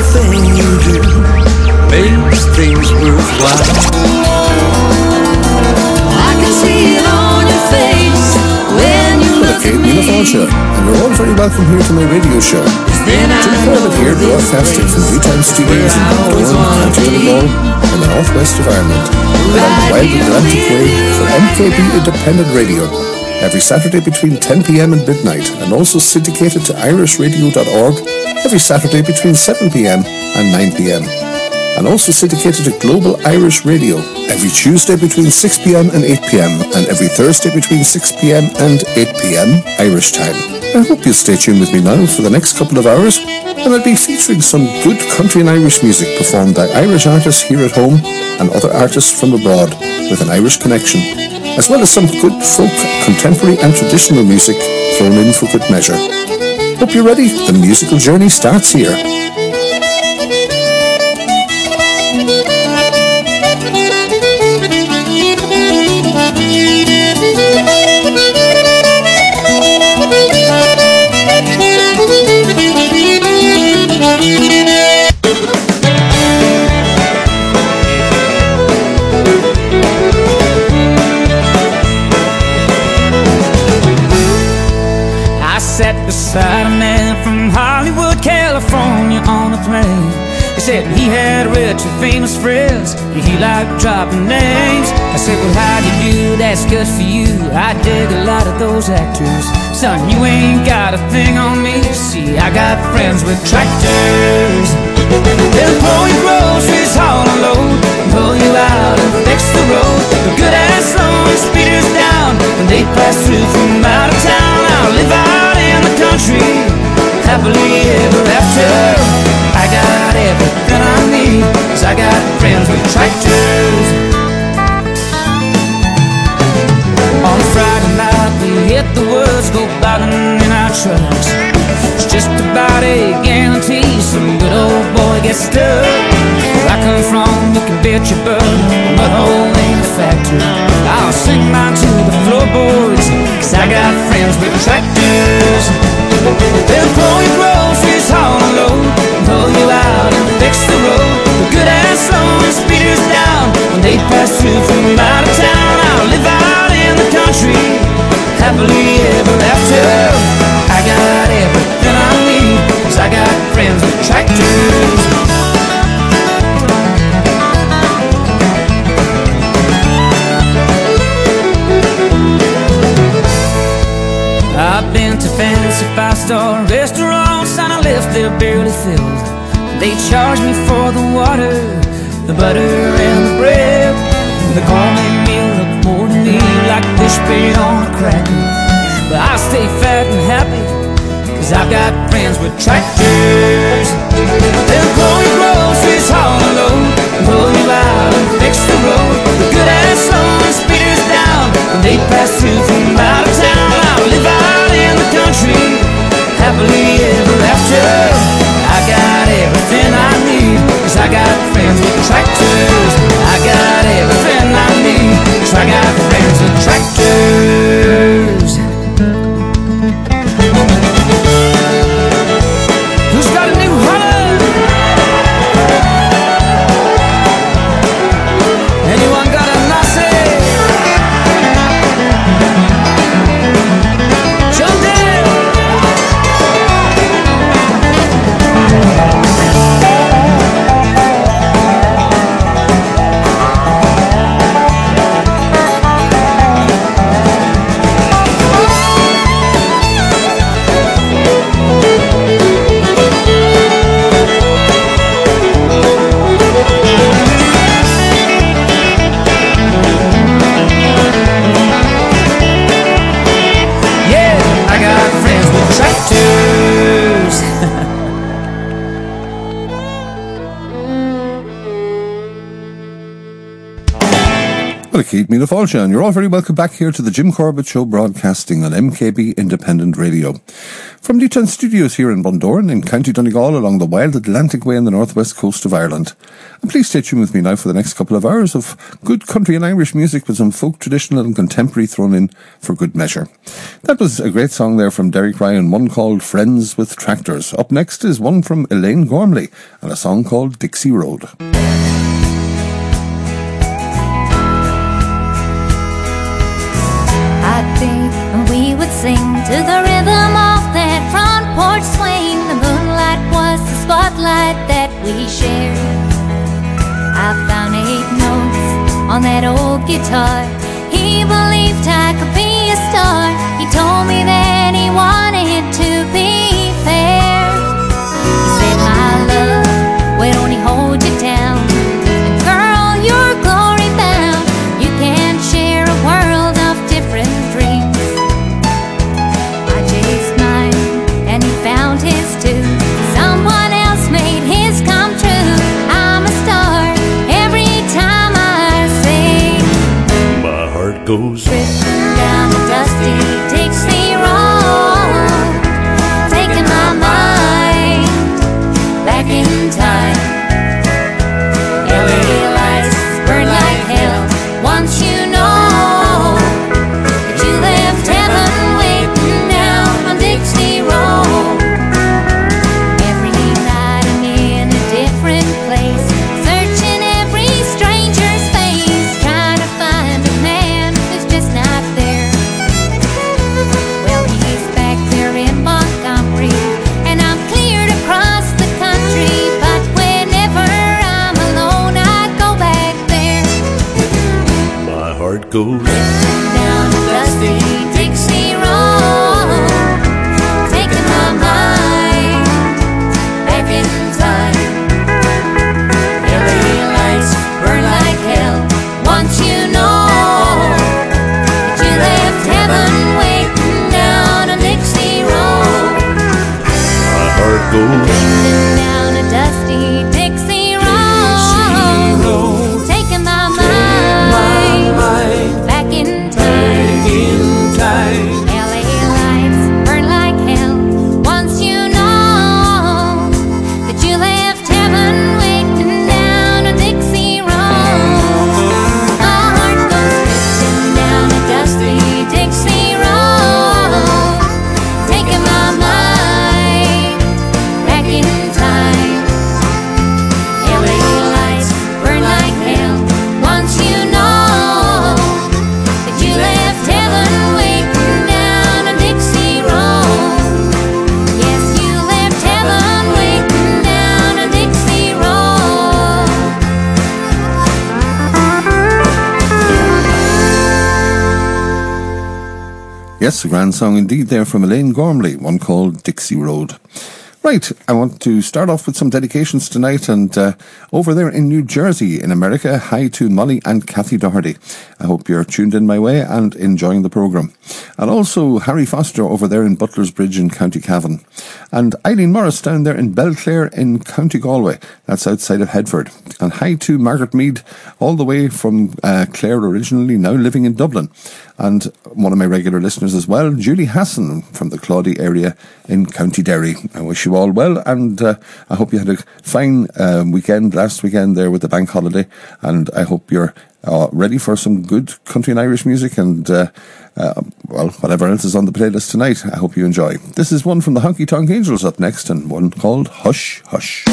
anything you do makes things worthwhile. I can see it on your face when you look at me. Míle Fáilte, and you're all very welcome here to my radio show. Jim Corbett here, broadcasting from Newtown Studios in Baldoran, County Donegal, in the northwest of Ireland, along the wild Atlantic Way for MKB Independent Radio, every Saturday between 10 p.m. and midnight, and also syndicated to irishradio.org every Saturday between 7 p.m. and 9 p.m. and also syndicated to Global Irish Radio every Tuesday between 6 p.m. and 8 p.m. and every Thursday between 6 p.m. and 8 p.m. Irish time. I hope you'll stay tuned with me now for the next couple of hours, and I'll be featuring some good country and Irish music performed by Irish artists here at home and other artists from abroad with an Irish connection, as well as some good folk, contemporary and traditional music thrown in for good measure. Hope you're ready. The musical journey starts here. Beside a man from Hollywood, California on a plane. He said he had rich and famous friends, he liked dropping names. I said, well, how'd you do? That's good for you. I dig a lot of those actors. Son, you ain't got a thing on me. See, I got friends with tractors. They'll pull your groceries, haul a load, pull you out and fix the road. The good ass slowing speeders down when they pass through from out of town. I'll live out in the country, happily ever after. I got everything I need, 'cause I got friends with tractors. On a Friday night we hit the woods, go bobbing in our trucks. It's just about a guarantee some good old boy gets stuck. Where I come from, you can bet your butt, a mudhole ain't a factor. I'll sing mine to the floorboards, 'cause I got friends with tractors. They'll pull your groceries, haul a load, pull you out and fix the road. The good ass slowing speeders down when they pass through from out of town. I'll live out in the country, happily ever after. I got everything I need, 'cause I got friends with tractors. I've been to fancy five-star restaurants and I left there barely filled. They charge me for the water, the butter and the bread. The gourmet meal look more to me like fish bait on a cracker. But I stay fat and happy, 'cause I've got friends with tractors. They'll pull your groceries, haul a load, pull you out and fix the road. The good ass slowing speeders down when they pass through from out of town. I'll live out in the country, happily ever after. I got everything I need, 'cause I got friends with tractors. I got everything I need, 'cause I got friends with tractors. Who's got a new hunter? Anyone got a Nazi? Míle Fáilte, and you're all very welcome back here to the Jim Corbett Show, broadcasting on MKB Independent Radio. From Newtown Studios here in Bundoran in County Donegal along the wild Atlantic Way on the northwest coast of Ireland. And please stay tuned with me now for the next couple of hours of good country and Irish music with some folk, traditional and contemporary thrown in for good measure. That was a great song there from Derek Ryan, one called Friends with Tractors. Up next is one from Elaine Gormley and a song called Dixie Road. I think we would sing to the rhythm of that front porch swing. The moonlight was the spotlight that we shared. I found 8 notes on that old guitar. He believed I could be a star. He told me that he wanted to be fair. He said my love will only hold you down, and girl, you're glory bound. You can share a world of different dreams. I chased mine and he found his too. Someone else made his come true. I'm a star every time I sing. My heart goes drifting down the dusty Dixie Road, taking my mind back in time. LA lights burn like hell. Once you know that you left heaven waiting down on Dixie Road. Every night I'm in a different place, searching every stranger's face, trying to find a man who's just not there. Well, he's back there in Montgomery, and I'm cleared across the country. But whenever I'm alone, I go back there. My heart goes Down the dusty Dixie Road, taking my mind back in time. LA lights burn like hell. Once you know that you left heaven waiting down on Dixie Road. My heart goes Drifting down a dusty Dixie Road, taking my mind back in time. LA lights burn like hell. Once you know that you left heaven waiting down on Dixie Road. My heart goes drifting down a dusty Dixie Road, taking my mind back in time. LA lights burn like hell. Once you know that you left heaven waiting down on Dixie Road. Yes, you left heaven waiting down on Dixie Road. Yes, a grand song indeed there from Elaine Gormley, one called Dixie Road. Right, I want to start off with some dedications tonight, and over there in New Jersey in America, hi to Molly and Kathy Doherty. I hope you're tuned in my way and enjoying the programme. And also Harry Foster over there in Butler's Bridge in County Cavan. And Eileen Morris down there in Belclare in County Galway, that's outside of Headford. And hi to Margaret Mead, all the way from Clare originally, now living in Dublin. And one of my regular listeners as well, Julie Hassan from the Claudy area in County Derry. I wish you all well, and I hope you had a fine weekend last weekend there with the bank holiday, and I hope you're ready for some good country and Irish music and well, whatever else is on the playlist tonight. I hope you enjoy. This is one from the Honky Tonk Angels up next, and one called Hush Hush.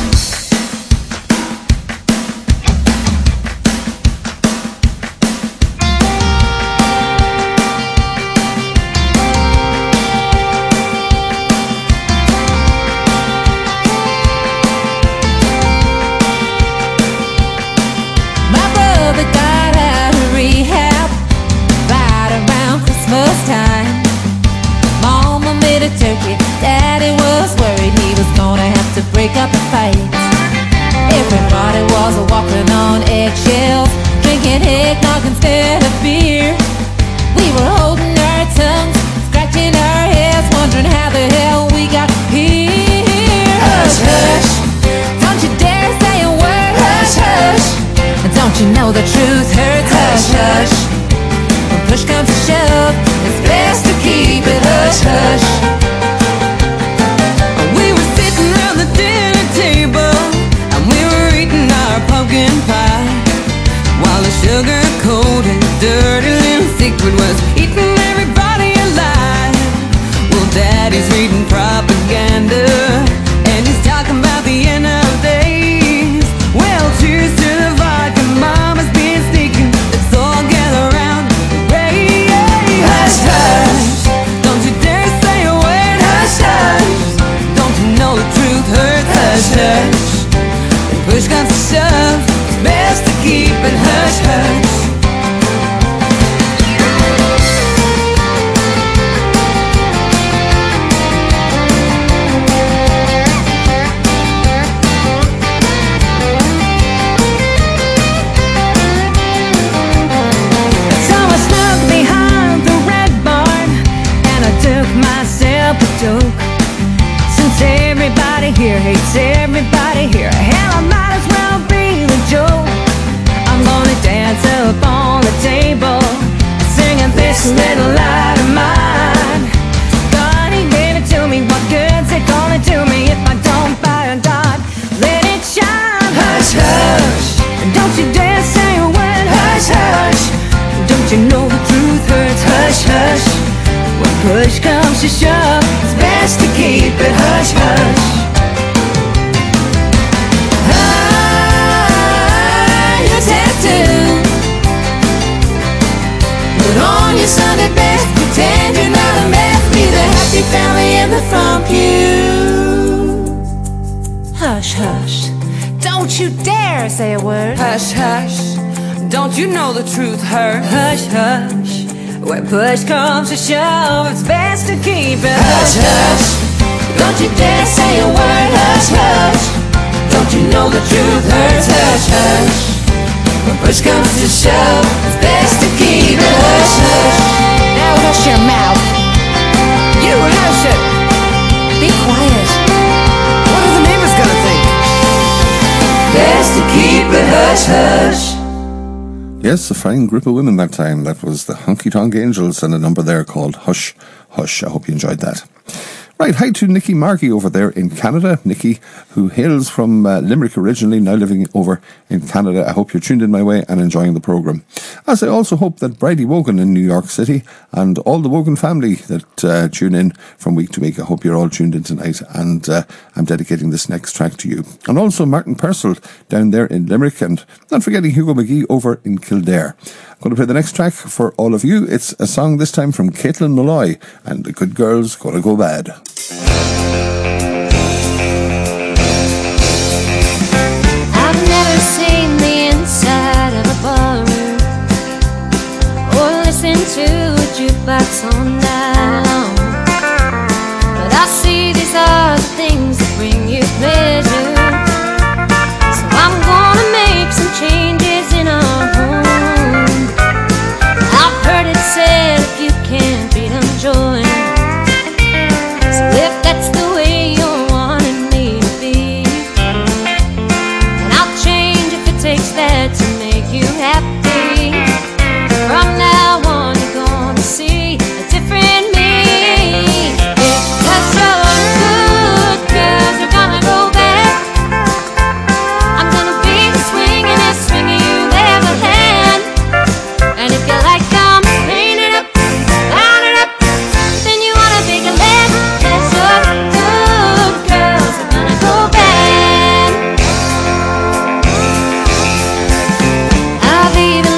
Break up the fight. Everybody was walking on eggshells, drinking eggnog instead of beer. We were holding our tongues, scratching our heads, wondering how the hell we got here. Hush, hush, don't you dare say a word. Hush, hush, don't you know the truth hurts. Hush, hush, when push comes to shove, it's best to keep it hush, hush. We were eating our pumpkin pie while the sugar-coated, dirty little secret was eating everybody alive. Well, Daddy's reading propaganda, and he's talking about the end of days. Well, cheers to the vodka, Mama's been sneaking. Let's all gather around the ray. Hush, hush, don't you dare say a word. Hush, hush, don't you know the truth hurts. Hush, hush, when push comes to shove, it's best to keep it hush, hush. So I snuck behind the red barn and I took myself a joke. Since everybody here hates everybody here, hell, I might as well be the joke. I'm gonna dance up on the table, singing this little light of mine. Buddy, baby, tell me what good's it gonna do me if I don't buy a dot? Let it shine. Hush, hush, don't you dare say a word. Hush, hush, don't you know the truth hurts. Hush, hush, when push comes to shove, it's best to keep it hush, hush. Your tattoo, put on your Sunday best, pretend you're not a mess, be the happy family in the front pew. Hush, hush, don't you dare say a word. Hush, hush, don't you know the truth hurts. Hush, hush, when push comes to shove, it's best to keep it hush, hush. Don't you dare say a word. Hush, hush, don't you know the truth hurts. Hush, hush, when push comes to shove, it's best to keep it hush, hush. Now hush your mouth. You hush it. Be quiet. What are the neighbors gonna think? Best to keep it hush, hush. Yes, a fine group of women that time. That was the Honky Tonk Angels and a number there called Hush, Hush. I hope you enjoyed that. Right, hi to Nikki Markey over there in Canada. Nikki, who hails from Limerick originally, now living over in Canada. I hope you're tuned in my way and enjoying the programme. As I also hope that Bridie Wogan in New York City and all the Wogan family that tune in from week to week, I hope you're all tuned in tonight, and I'm dedicating this next track to you. And also Martin Purcell down there in Limerick, and not forgetting Hugo McGee over in Kildare. I'm going to play the next track for all of you. It's a song this time from Caitlin Malloy and The Good Girl's Gonna Go Bad. I've never seen the inside of a ballroom or listened to a jukebox all night long, but I see these are the things that bring you pleasure. So I'm gonna make some changes in our home. I've heard it said if you can't beat 'em, join 'em. So if that's the way you're wanting me to be, then I'll change if it takes that to make you happy. From now on you're gonna see a different me. Because you're good girls, you're gonna go bad. I'm gonna be the swingin'est swinger you've ever had. And if you like them, paint it up, line it up, then you wanna take a left. Cause you're good girls, you're gonna go bad. I've even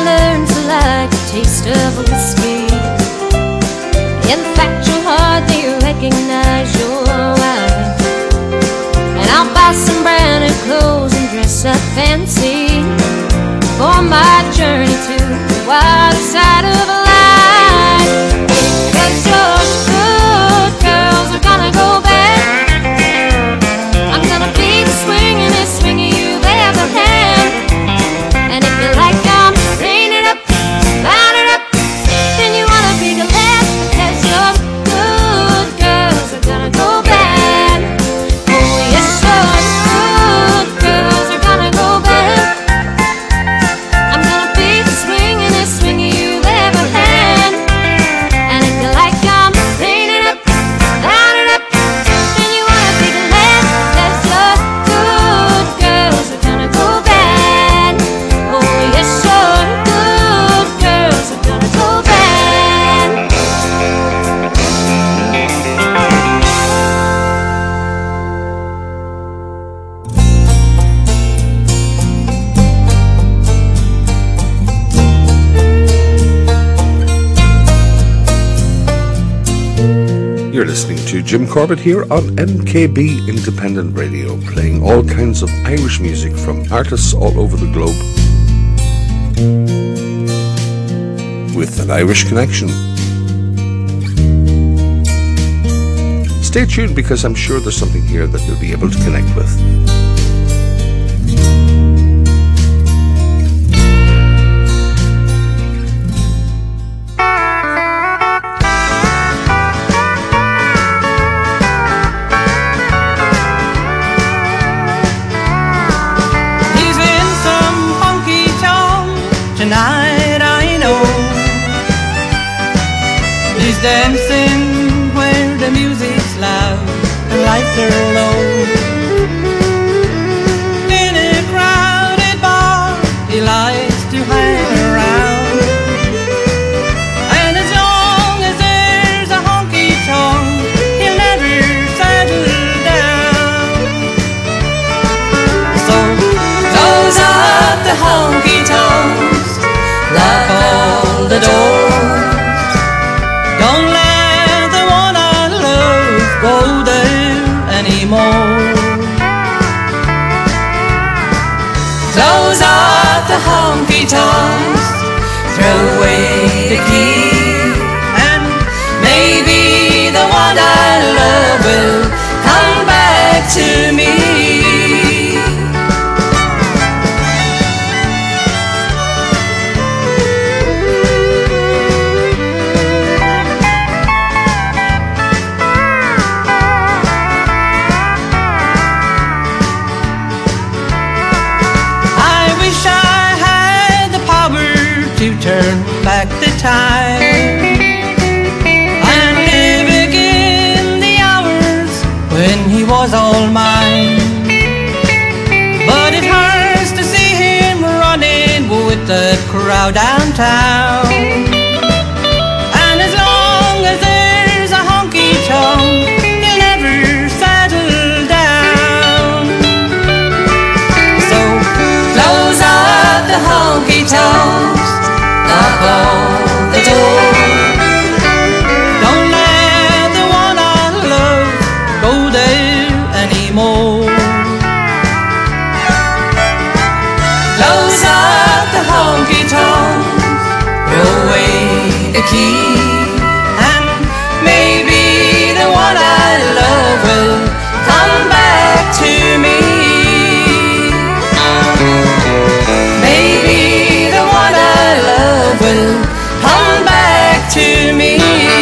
listening to Jim Corbett here on MKB Independent Radio, playing all kinds of Irish music from artists all over the globe with an Irish connection. Stay tuned because I'm sure there's something here that you'll be able to connect with. Dancing where the music's loud and lights are low. In a crowded bar, he likes to hang around. And as long as there's a honky-tonk, he'll never settle down. So close up the honky-tonks, lock all the doors. Don't let the one I love go there anymore. Close up the honky-tonks, throw away the key, and maybe the one I love will come back to me. Turn back the time and live again the hours when he was all mine. But it hurts to see him running with the crowd downtown. And as long as there's a honky-tonk, he'll never settle down. So close up the honky-tonks, lock all the doors. Don't let the one I love go there anymore. Close up the honky-tonks, throw away the key, and maybe the one I love will come back to me. Maybe the one I love will come back to me.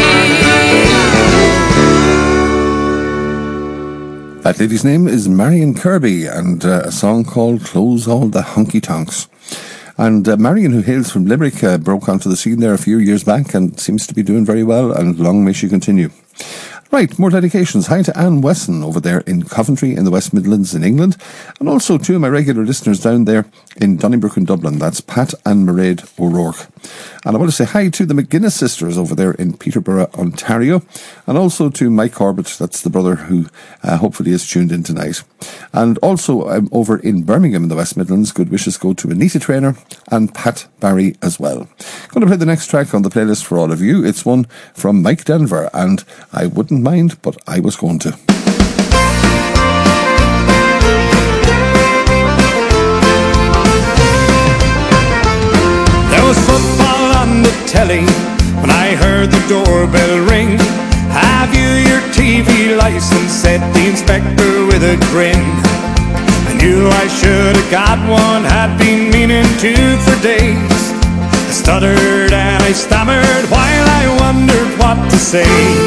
That lady's name is Marion Kirby, and a song called Close All the Honky Tonks. And Marion, who hails from Limerick, broke onto the scene there a few years back and seems to be doing very well, and long may she continue. Right, more dedications. Hi to Anne Wesson over there in Coventry in the West Midlands in England, and also two of my regular listeners down there in Donnybrook in Dublin. That's Pat and Mairead O'Rourke. And I want to say hi to the McGuinness sisters over there in Peterborough, Ontario, and also to Mike Corbett, that's the brother who hopefully is tuned in tonight. And also over in Birmingham in the West Midlands, good wishes go to Anita Traynor and Pat Barry as well. Going to play the next track on the playlist for all of you. It's one from Mike Denver, and I wouldn't mind, but I was going to. There was football on the telly when I heard the doorbell ring. Have you your TV license? Said the inspector with a grin. I knew I should have got one, had been meaning to for days. I stuttered and I stammered while I wondered what to say.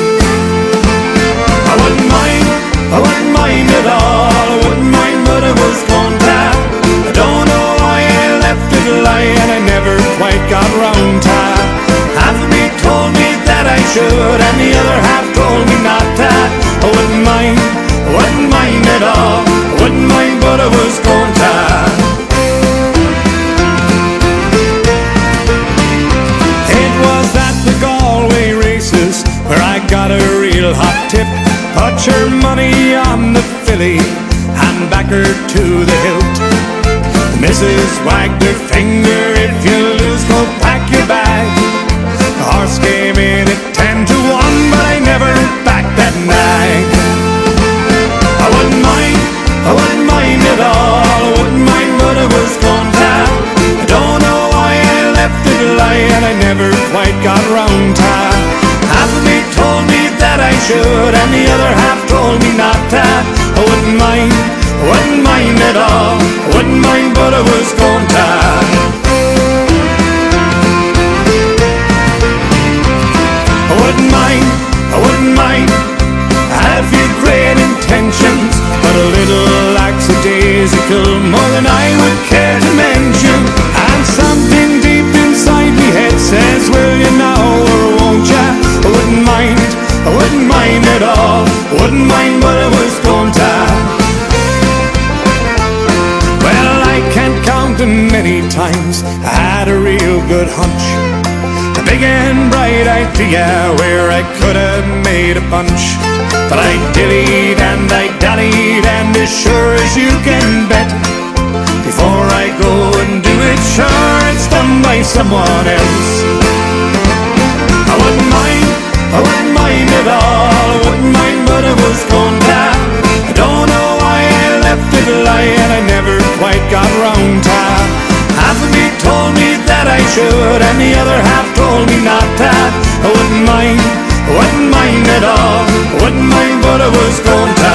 I wouldn't mind at all, I wouldn't mind, but I was going to. I don't know why I left it lying, I never quite got round to. Half of me told me that I should, and the other half told me not to. I wouldn't mind at all, I wouldn't mind, but I was going to. It was at the Galway races where I got a real hot tip. Put your money on the filly and back her to the hilt. The missus wagged her finger, if you lose, go pack your bag. The horse came in at 10-1, but I never backed that wouldn't mind, but I was going to. Well, I can't count the many times I had a real good hunch, a big and bright idea where I could have made a bunch. But I dillied and I dallied, and as sure as you can bet, before I go and do it, sure it's done by someone else. I wouldn't mind at all, I wouldn't mind, but I was going to. I don't know why I left it lying, I never quite got round to. Half of me told me that I should, and the other half told me not to. I wouldn't mind at all, I wouldn't mind, but I was going to.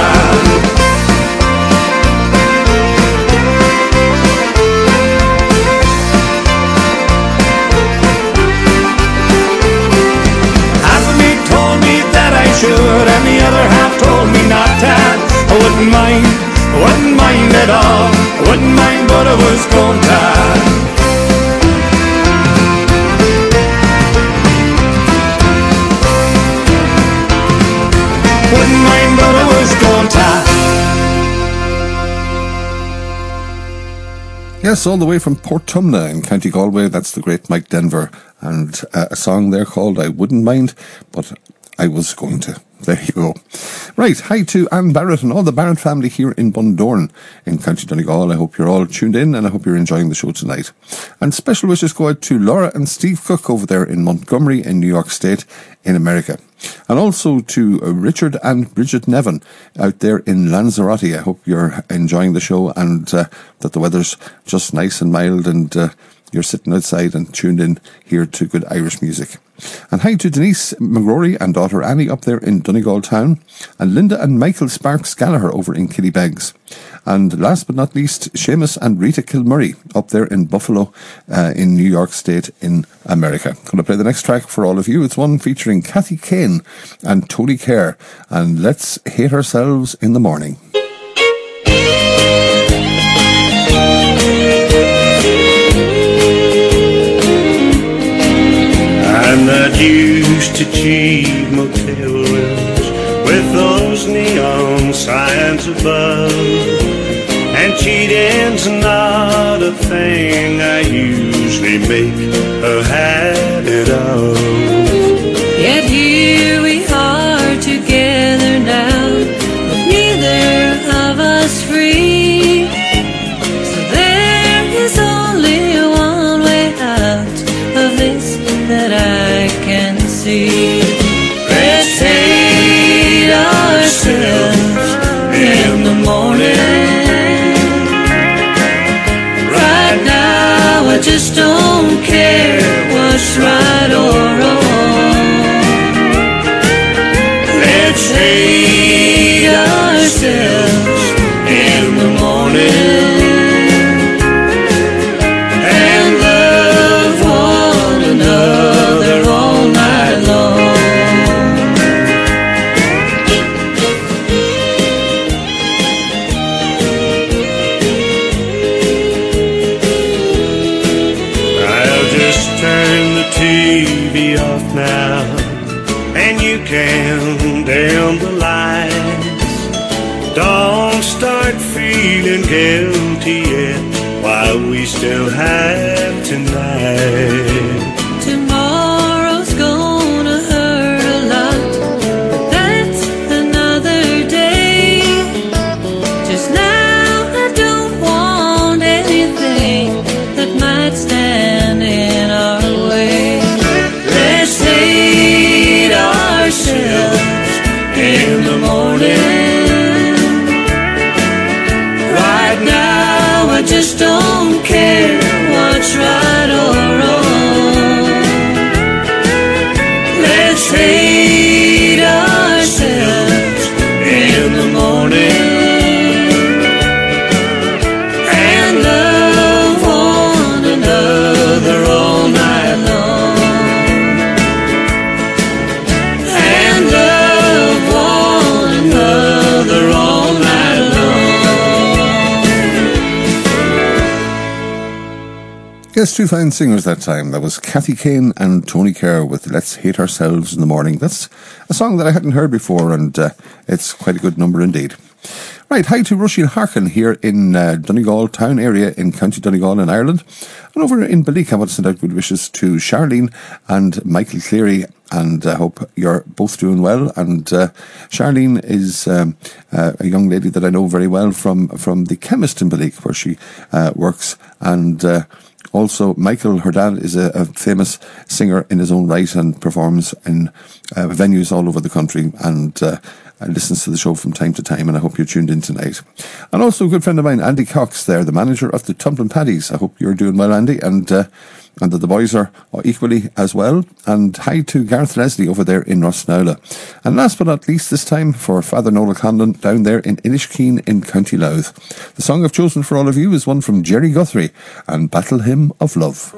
Should, and the other half told me not to. I wouldn't mind at all, I wouldn't mind, but I was going to. Wouldn't mind, but I was going to. Yes, all the way from Portumna in County Galway, that's the great Mike Denver, and a song there called I Wouldn't Mind, but I was going to. There you go. Right, hi to Anne Barrett and all the Barrett family here in Bundoran in County Donegal. I hope you're all tuned in and I hope you're enjoying the show tonight. And special wishes go out to Laura and Steve Cook over there in Montgomery in New York State in America. And also to Richard and Bridget Nevin out there in Lanzarote. I hope you're enjoying the show and that the weather's just nice and mild and you're sitting outside and tuned in here to good Irish music. And hi to Denise McGrory and daughter Annie up there in Donegal town, and Linda and Michael Sparks Gallagher over in Killybegs. And last but not least, Seamus and Rita Kilmurray up there in Buffalo in New York State in America. Going to play the next track for all of you. It's one featuring Kathy Kane and Tony Kerr, and Let's Hate Ourselves in the Morning. I'm not used to cheap motel rooms with those neon signs above, and cheating's not a thing I usually make a habit of. Yet here we are together now, with neither of us free. So there is only one way out of this that I can see. Let's hate ourselves in the morning. Right now I just don't care what's right or wrong. Let's hate ourselves in the morning. Can dim the lights. Don't start feeling guilty yet while we still have tonight. Tomorrow's gonna hurt a lot, but that's another day. Just now I don't want anything that might stand in our way. Let's hate ourselves in the morning. Right now I just don't care what's right or wrong. Let's hate ourselves in the morning and love one another all night long. Yes, two fine singers that time. That was Kathy Kane and Tony Kerr with Let's Hate Ourselves in the Morning. That's a song that I hadn't heard before, and it's quite a good number indeed. Right, hi to Roisin Harkin here in Donegal town area in County Donegal in Ireland. And over in Balika, I want to send out good wishes to Charlene and Michael Cleary, and I hope you're both doing well. And Charlene is a young lady that I know very well from the chemist in Balika, where she works, and also, Michael, her dad, is a famous singer in his own right and performs in venues all over the country, and listens to the show from time to time, and I hope you're tuned in tonight. And also a good friend of mine, Andy Cox, there, the manager of the Tumblin' Paddies. I hope you're doing well, Andy, and that the boys are equally as well. And hi to Gareth Leslie over there in Rosnowla. And last but not least, this time for Father Noel Conlon down there in Inishkeen in County Louth. The song I've chosen for all of you is one from Jerry Guthrie and Battle Hymn of Love.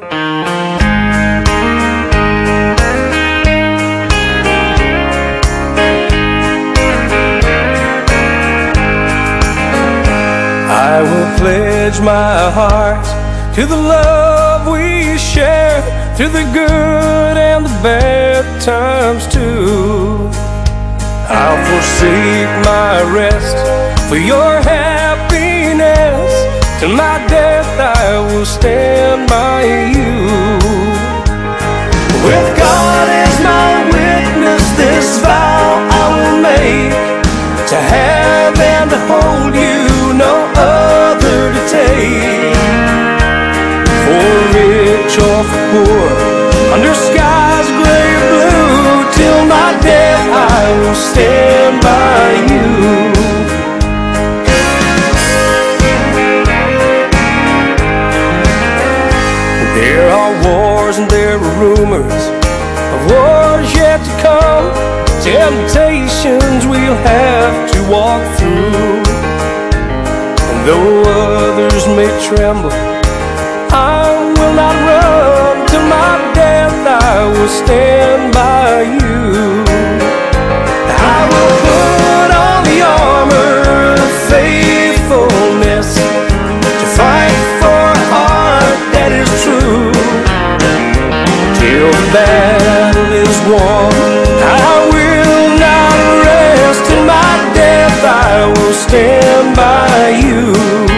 I will pledge my heart to the love we share through the good and the bad times too. I'll forsake my rest for your happiness. Till my death I will stand by you. With God as my witness, this vow I will make, to have and to hold you, no other to take. For rich or for poor, under skies gray or blue, till my death I will stand by you. There are wars and there are rumors of wars yet to come, temptations we'll have to walk through. And though others may tremble, I will not run. Till my death I will stand by you. I will put on the armor of faithfulness to fight for a heart that is true. Till the battle is won, I will not rest. Till my death I will stand by you.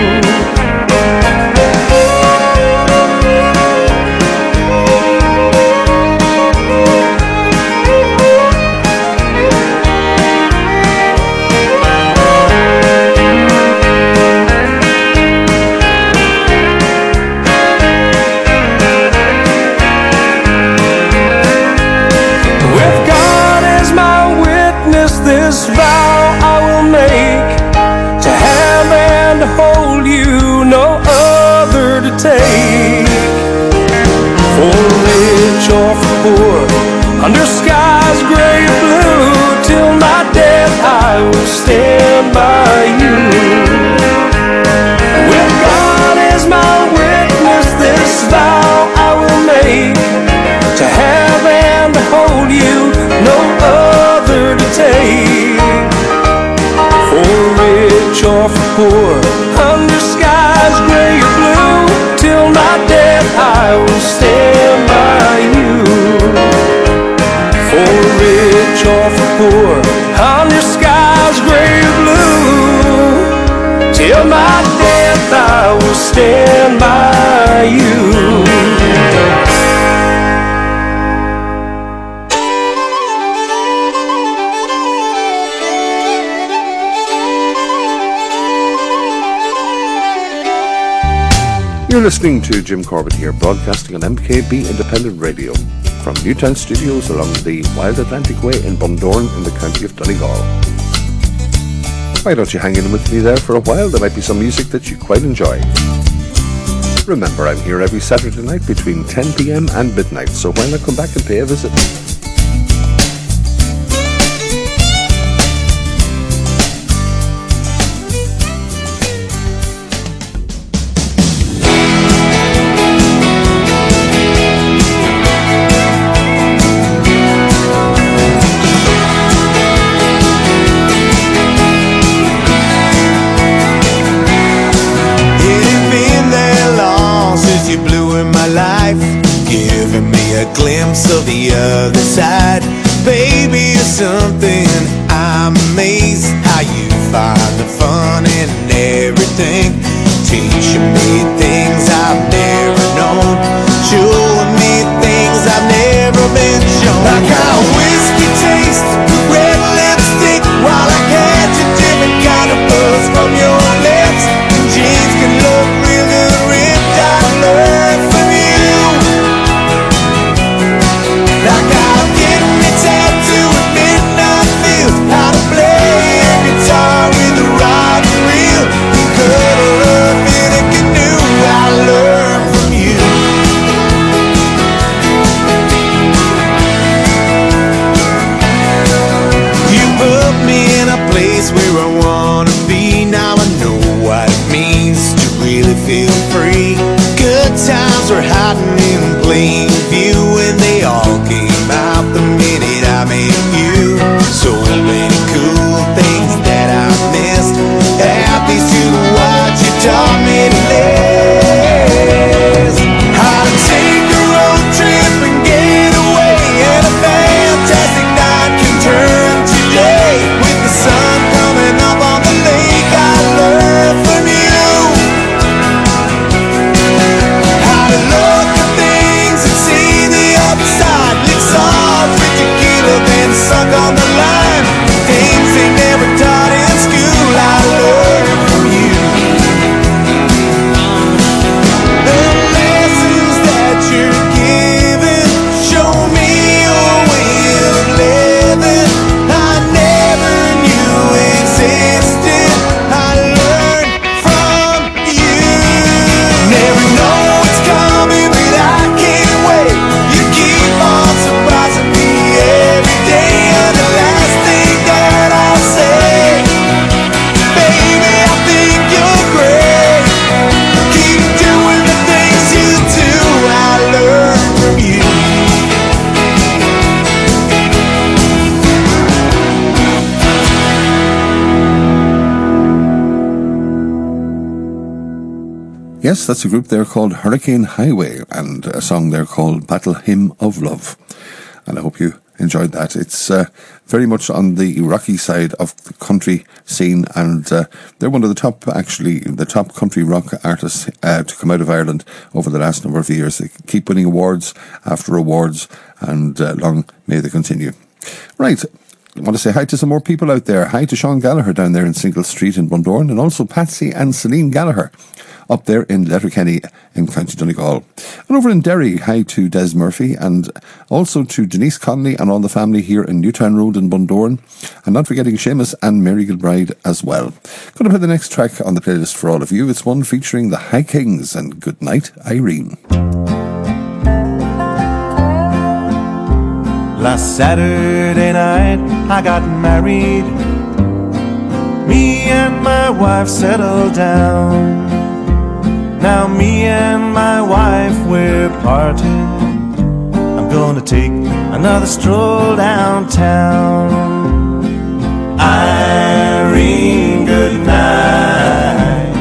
This vow I will make, to have and to hold you, no other to take. For rich or for poor, under skies gray or blue, till my death I will stand by you. With God as my witness, this vow I will make, to have and to hold you, no other to take. For rich or for poor, under skies gray or blue, till my death I will stand by you. For rich or for poor, under skies gray or blue, till my death I will stand by you. You're listening to Jim Corbett here, broadcasting on MKB Independent Radio from Newtown Studios along the Wild Atlantic Way in Bundoran in the county of Donegal. Why don't you hang in with me there for a while? There might be some music that you quite enjoy. Remember, I'm here every Saturday night between 10 p.m. and midnight, so why not come back and pay a visit? My glimpse of the other side. Baby, you're something. I'm amazed how you find the fun in everything. Teaching me things I've never known, showing me things I've never been shown. Like how whiskey tastes, red lipstick, while I catch a different kind of buzz from your lips. And jeans can look real good ripped. I learned from you. Like how getting a tattoo at midnight feels, how to play a guitar with a rod and reel. You cuddle up in a canoe. I learned from you. You put me in a place where I wanna be. Now I know what it means to really feel free. Good times were hiding in plain view, and they all came out the minute I met you. So many cool things that I missed. Happy to watch you taught me to live. How to take a road trip and get away, and a fantastic night can turn to day. With the sun coming up on the lake, I learned from you. How to look at things and see the upside. Lick soft with tequila, then suck on the lime. Things they never taught in school, I learned from you. The lessons that you're giving show me your way of living. I never knew existed. I learned from you. Never know what's coming, but I can't wait. You keep on surprising me every day. And the last thing that I'll say, baby, I think you're great. Keep doing the things you do. I learned from you. Yes, that's a group there called Hurricane Highway, and a song there called Battle Hymn of Love. And I hope you enjoyed that. It's very much on the rocky side of the country scene, and they're one of the top, actually, the top country rock artists to come out of Ireland over the last number of years. They keep winning awards after awards, and long may they continue. Right. I want to say hi to some more people out there. Hi to Sean Gallagher down there in Single Street in Bundoran, and also Patsy and Celine Gallagher up there in Letterkenny in County Donegal. And over in Derry, hi to Des Murphy, and also to Denise Connolly and all the family here in Newtown Road in Bundoran, and not forgetting Seamus and Mary Gilbride as well. Going to play the next track on the playlist for all of you. It's one featuring the High Kings and Good Night, Irene. Last Saturday night I got married. Me and my wife settled down. Now me and my wife, we're parted. I'm gonna take another stroll downtown. Irene, good night.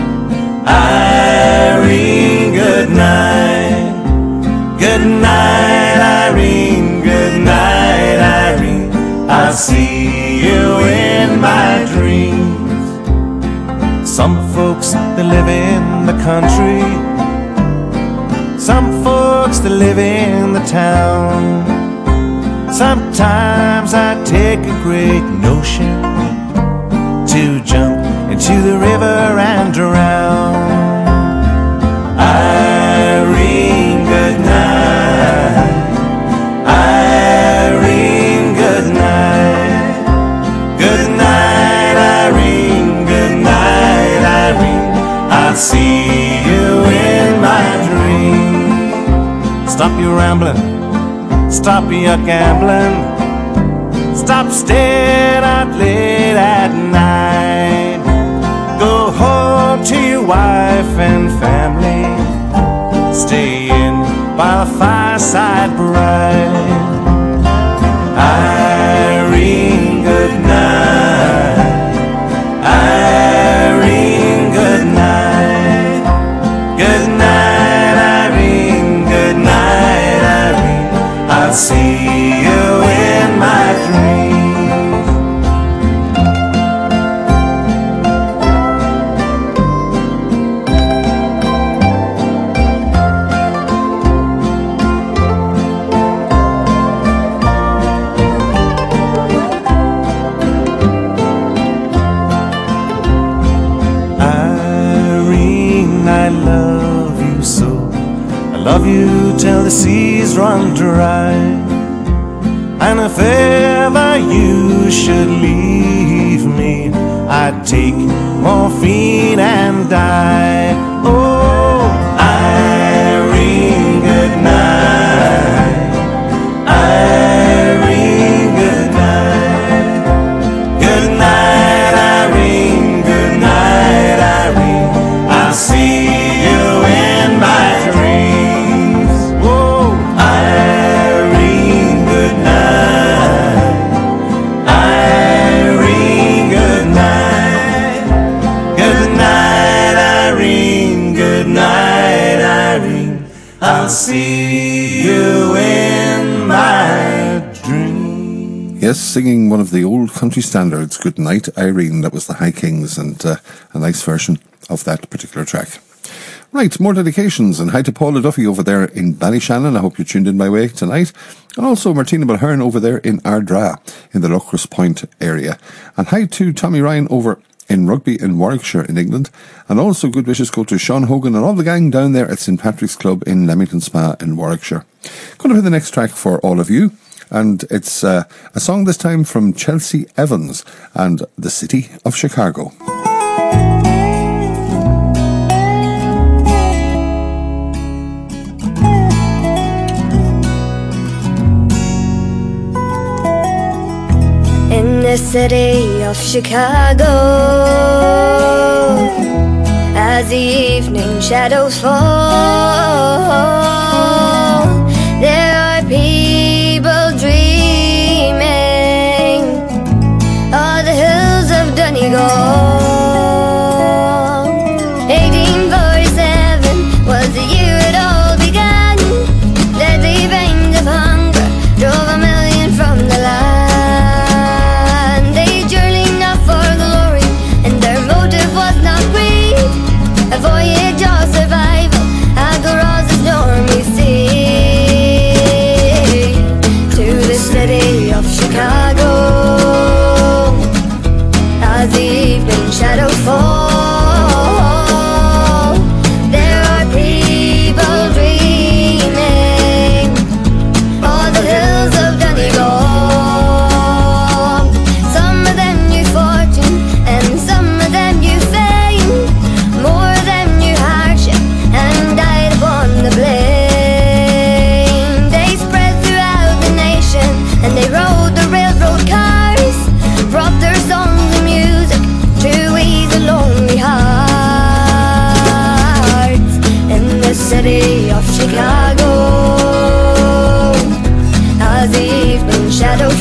Irene, good night. Good night, Irene. Good night, Irene. I see you in my dreams. Some folks, they live in the country. Some folks, they live in the town. Sometimes I take a great notion to jump into the river and drown. Irene, good night. Irene, good night. Good night, Irene. Good night, Irene. I see you in my dreams. Stop your rambling. Stop your gambling. Stop staying out late at night. Go home to your wife and family. Stay in by the fireside bright. Irene, good night. Irene, good night. Good night, Irene. Good night, Irene. I I'll see you in my dreams. Love you till the seas run dry, and if ever you should leave me, I'd take morphine and die. Oh, Irene, good night. Irene, good night. Good night, Irene. Good night, Irene. I'll see you in my dreams. I'll see you in my dream. Yes, singing one of the old country standards, Good Night, Irene. That was the High Kings, and a nice version of that particular track. Right, more dedications, and hi to Paula Duffy over there in Ballyshannon. I hope you tuned in my way tonight. And also Martina Mulhern over there in Ardra, in the Luckress Point area. And hi to Tommy Ryan over in Rugby in Warwickshire in England. And also good wishes go to Sean Hogan and all the gang down there at St Patrick's Club in Leamington Spa in Warwickshire. Going to play the next track for all of you, and it's a song this time from Chelsea Evans and the City of Chicago. In the city of Chicago, as the evening shadows fall, there are people dreaming of the hills of Donegal. 1847 was the year it all began. Deadly veins of hunger drove a million from the land. A voyage of survival across the stormy sea, to the city of Chicago, as the evening shadows fall, there are people dreaming of the hills of Donegal. Some of them knew fortune and some of them knew fame, more and died upon the plain. They spread throughout the nation, and they rode the railroad cars, brought their songs and music to ease the lonely hearts. In the city of Chicago, as the evening shadows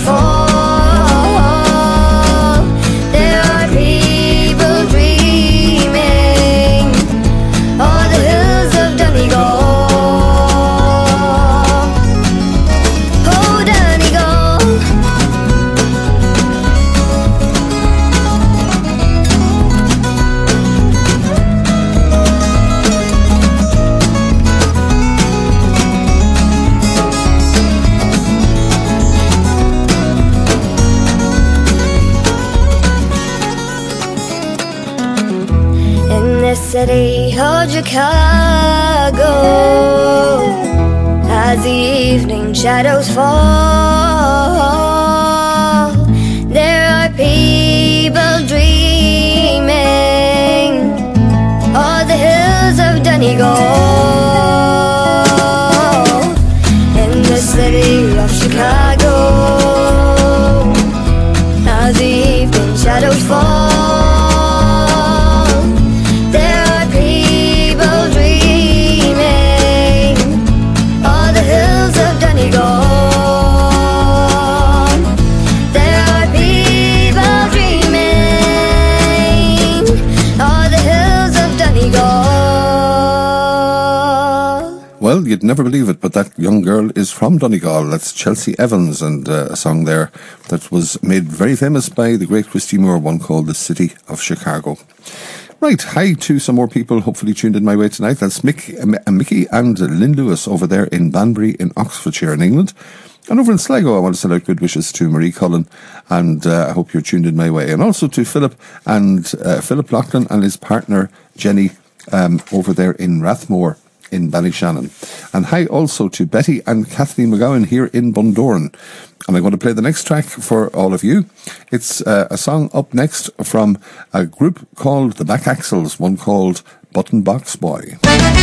fall, there are people dreaming of the hills of Donegal. Oh, Donegal. In the city of Chicago, as the evening shadows fall, there are people dreaming of the hills of Donegal. In the city of Chicago, as the evening shadows fall, Well, you'd never believe it, but that young girl is from Donegal. That's Chelsea Evans, and a song there that was made very famous by the great Christy Moore, one called The City of Chicago. Right, hi to some more people hopefully tuned in my way tonight. That's Mickey and Lynn Lewis over there in Banbury in Oxfordshire in England. And over in Sligo, I want to send out good wishes to Marie Cullen, and I hope you're tuned in my way. And also to Philip Loughlin and his partner Jenny over there in Rathmore in Ballyshannon. And hi also to Betty and Kathleen McGowan here in Bundoran. And I'm going to play the next track for all of you. It's a song up next from a group called the Back Axles, one called Button Box Boy.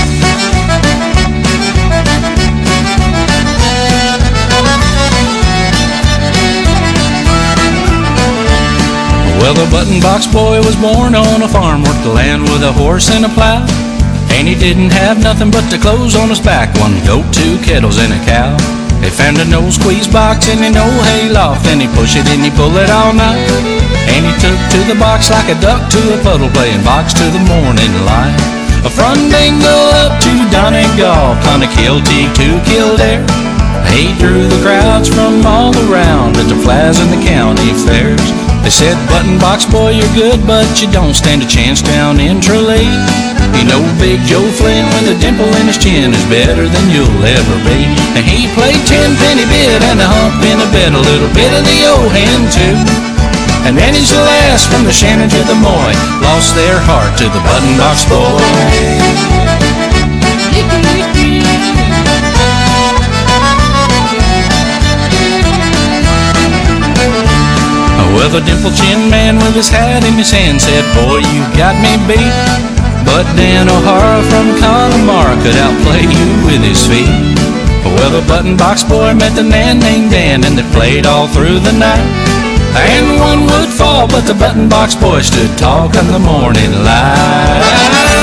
Well, the button box boy was born on a farm, worked the land with a horse and a plow. And he didn't have nothing but the clothes on his back, one goat, 2 kettles, and a cow. He found a no squeeze box in an old hay loft, and he push it and he pull it all night. And he took to the box like a duck to a puddle, playing box to the morning light. From Dingle up to Donegal, Clonakilty to Kildare, he drew the crowds from all around at the flies and the county fairs. They said, button box boy, you're good, but you don't stand a chance down in Tralee. You know Big Joe Flynn with a dimple in his chin is better than you'll ever be. And he played 10-penny bit and a hump in a bed, a little bit of the old hen too. And many's the lass from the Shannon to the Moy lost their heart to the button box boy. Well, the dimple-chin man with his hat in his hand said, boy, you got me beat. But Dan O'Hara from Connemara could outplay you with his feet. Well, the button box boy met the man named Dan, and they played all through the night. And one would fall, but the button box boy stood tall come the morning light.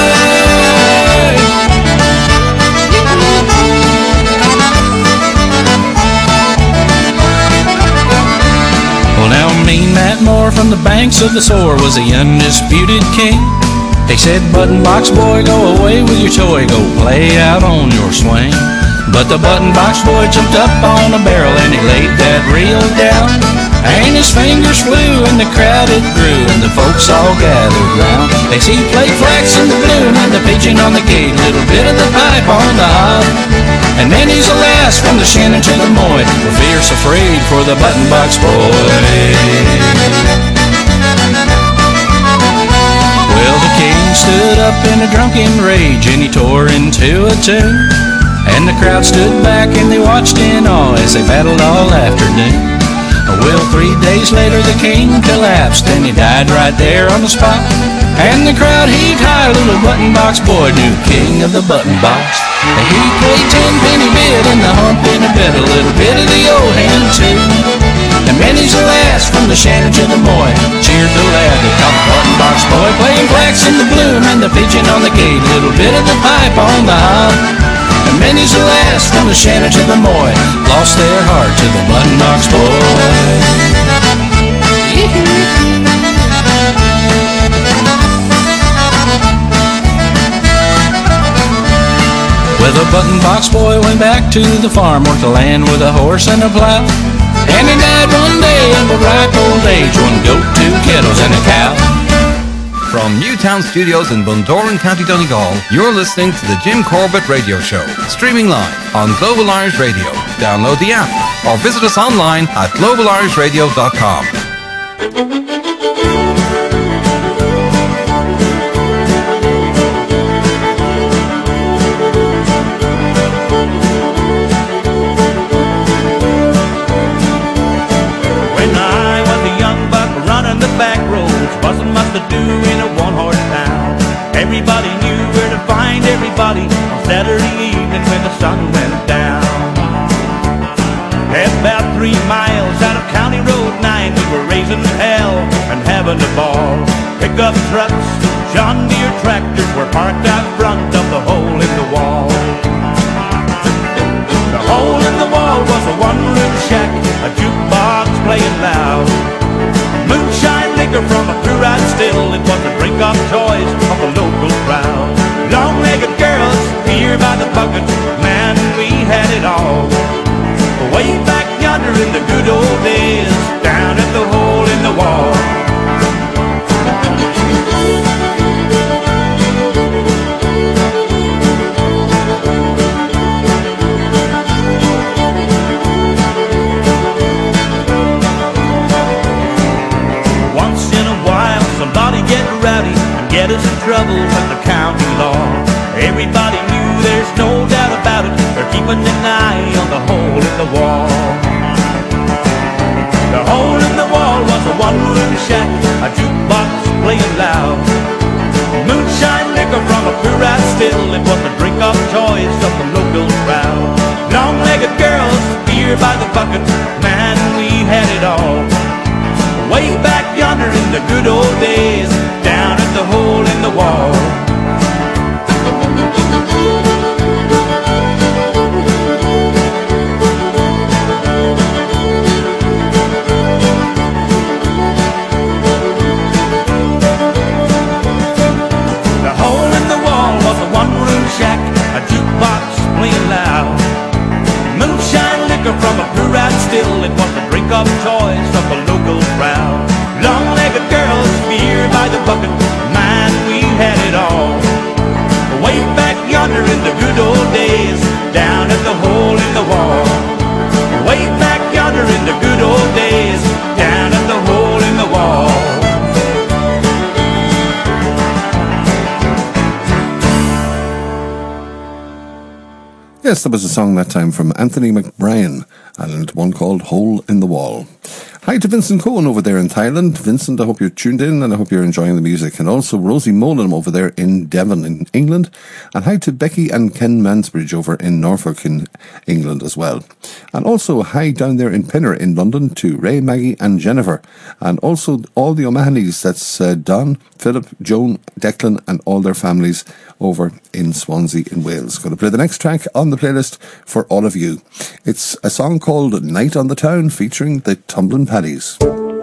Well, now mean Matt Moore from the banks of the Soar was the undisputed king. He said, button box boy, go away with your toy, go play out on your swing. But the button box boy jumped up on a barrel and he laid that reel down. And his fingers flew and the crowd it grew and the folks all gathered round. They see play flax in the balloon and the pigeon on the gate, little bit of the pipe on the hob. And many's a lass from the Shannon to the Moy were fierce afraid for the button box boy. Well, the king stood up in a drunken rage and he tore into a tune. And the crowd stood back and they watched in awe as they battled all afternoon. Well, 3 days later the king collapsed and he died right there on the spot. And the crowd heaved high, little button box boy, new king of the button box. And he played 10-penny bit and the hump in a bed, a little bit of the old hen too. And many's a lass from the Shannon to the Moy cheered the lad that caught the button box boy, playing flax in the bloom and the pigeon on the gate, little bit of the pipe on the hob. And many's a lass from the Shannon to the Moy lost their heart to the button box boy. Well, the button box boy went back to the farm, worked the land with a horse and a plow. And he died one day of a ripe old age, one goat, 2 kettles, and a cow. From Newtown Studios in Bundoran, County Donegal, you're listening to the Jim Corbett Radio Show, streaming live on Global Irish Radio. Download the app or visit us online at globalirishradio.com. Everybody knew where to find everybody on Saturday evening when the sun went down. About 3 miles out of County Road 9, we were raising hell and having a ball. Pickup trucks, John Deere tractors were parked out front of the hole in the wall. The hole in the wall was a one-room shack, a jukebox playing loud. Moonshine liquor from a crew-ride still, it was a drink of choice of the local crowd. Long-legged girls here by the bucket, man the good old days down at the hole in the wall. Once in a while, somebody get rowdy and get us in trouble with the county law. Everybody knew, there's no doubt about it, they're keeping an eye on the hole in the wall. The hole in the wall was a one-room shack, a jukebox playing loud. Moonshine liquor from a Purite still, it was the drink of choice of the local crowd. Long-legged girls, beer by the bucket, man, we had it all. Way back yonder in the good old days, down at the hole in the wall. Shack, a jukebox playing loud. Moonshine liquor from a Purite still, it was the drink of choice of the local crowd. Long-legged girls, beer by the bucket, man, we had it all. Way back yonder in the good old days, down at the hole in the wall. Way back yonder in the good old days, down at the hole in the wall. Yes, that was a song that time from Anthony McBrien, and one called Hole in the Wall. Hi to Vincent Cohen over there in Thailand. Vincent, I hope you're tuned in and I hope you're enjoying the music. And also Rosie Molan over there in Devon in England. And hi to Becky and Ken Mansbridge over in Norfolk in England as well. And also hi down there in Pinner in London to Ray, Maggie and Jennifer. And also all the O'Mahanys, that's Don, Philip, Joan, Declan and all their families over in Swansea in Wales. Going to play the next track on the playlist for all of you. It's a song called Night on the Town featuring the Tumblin' Paddies.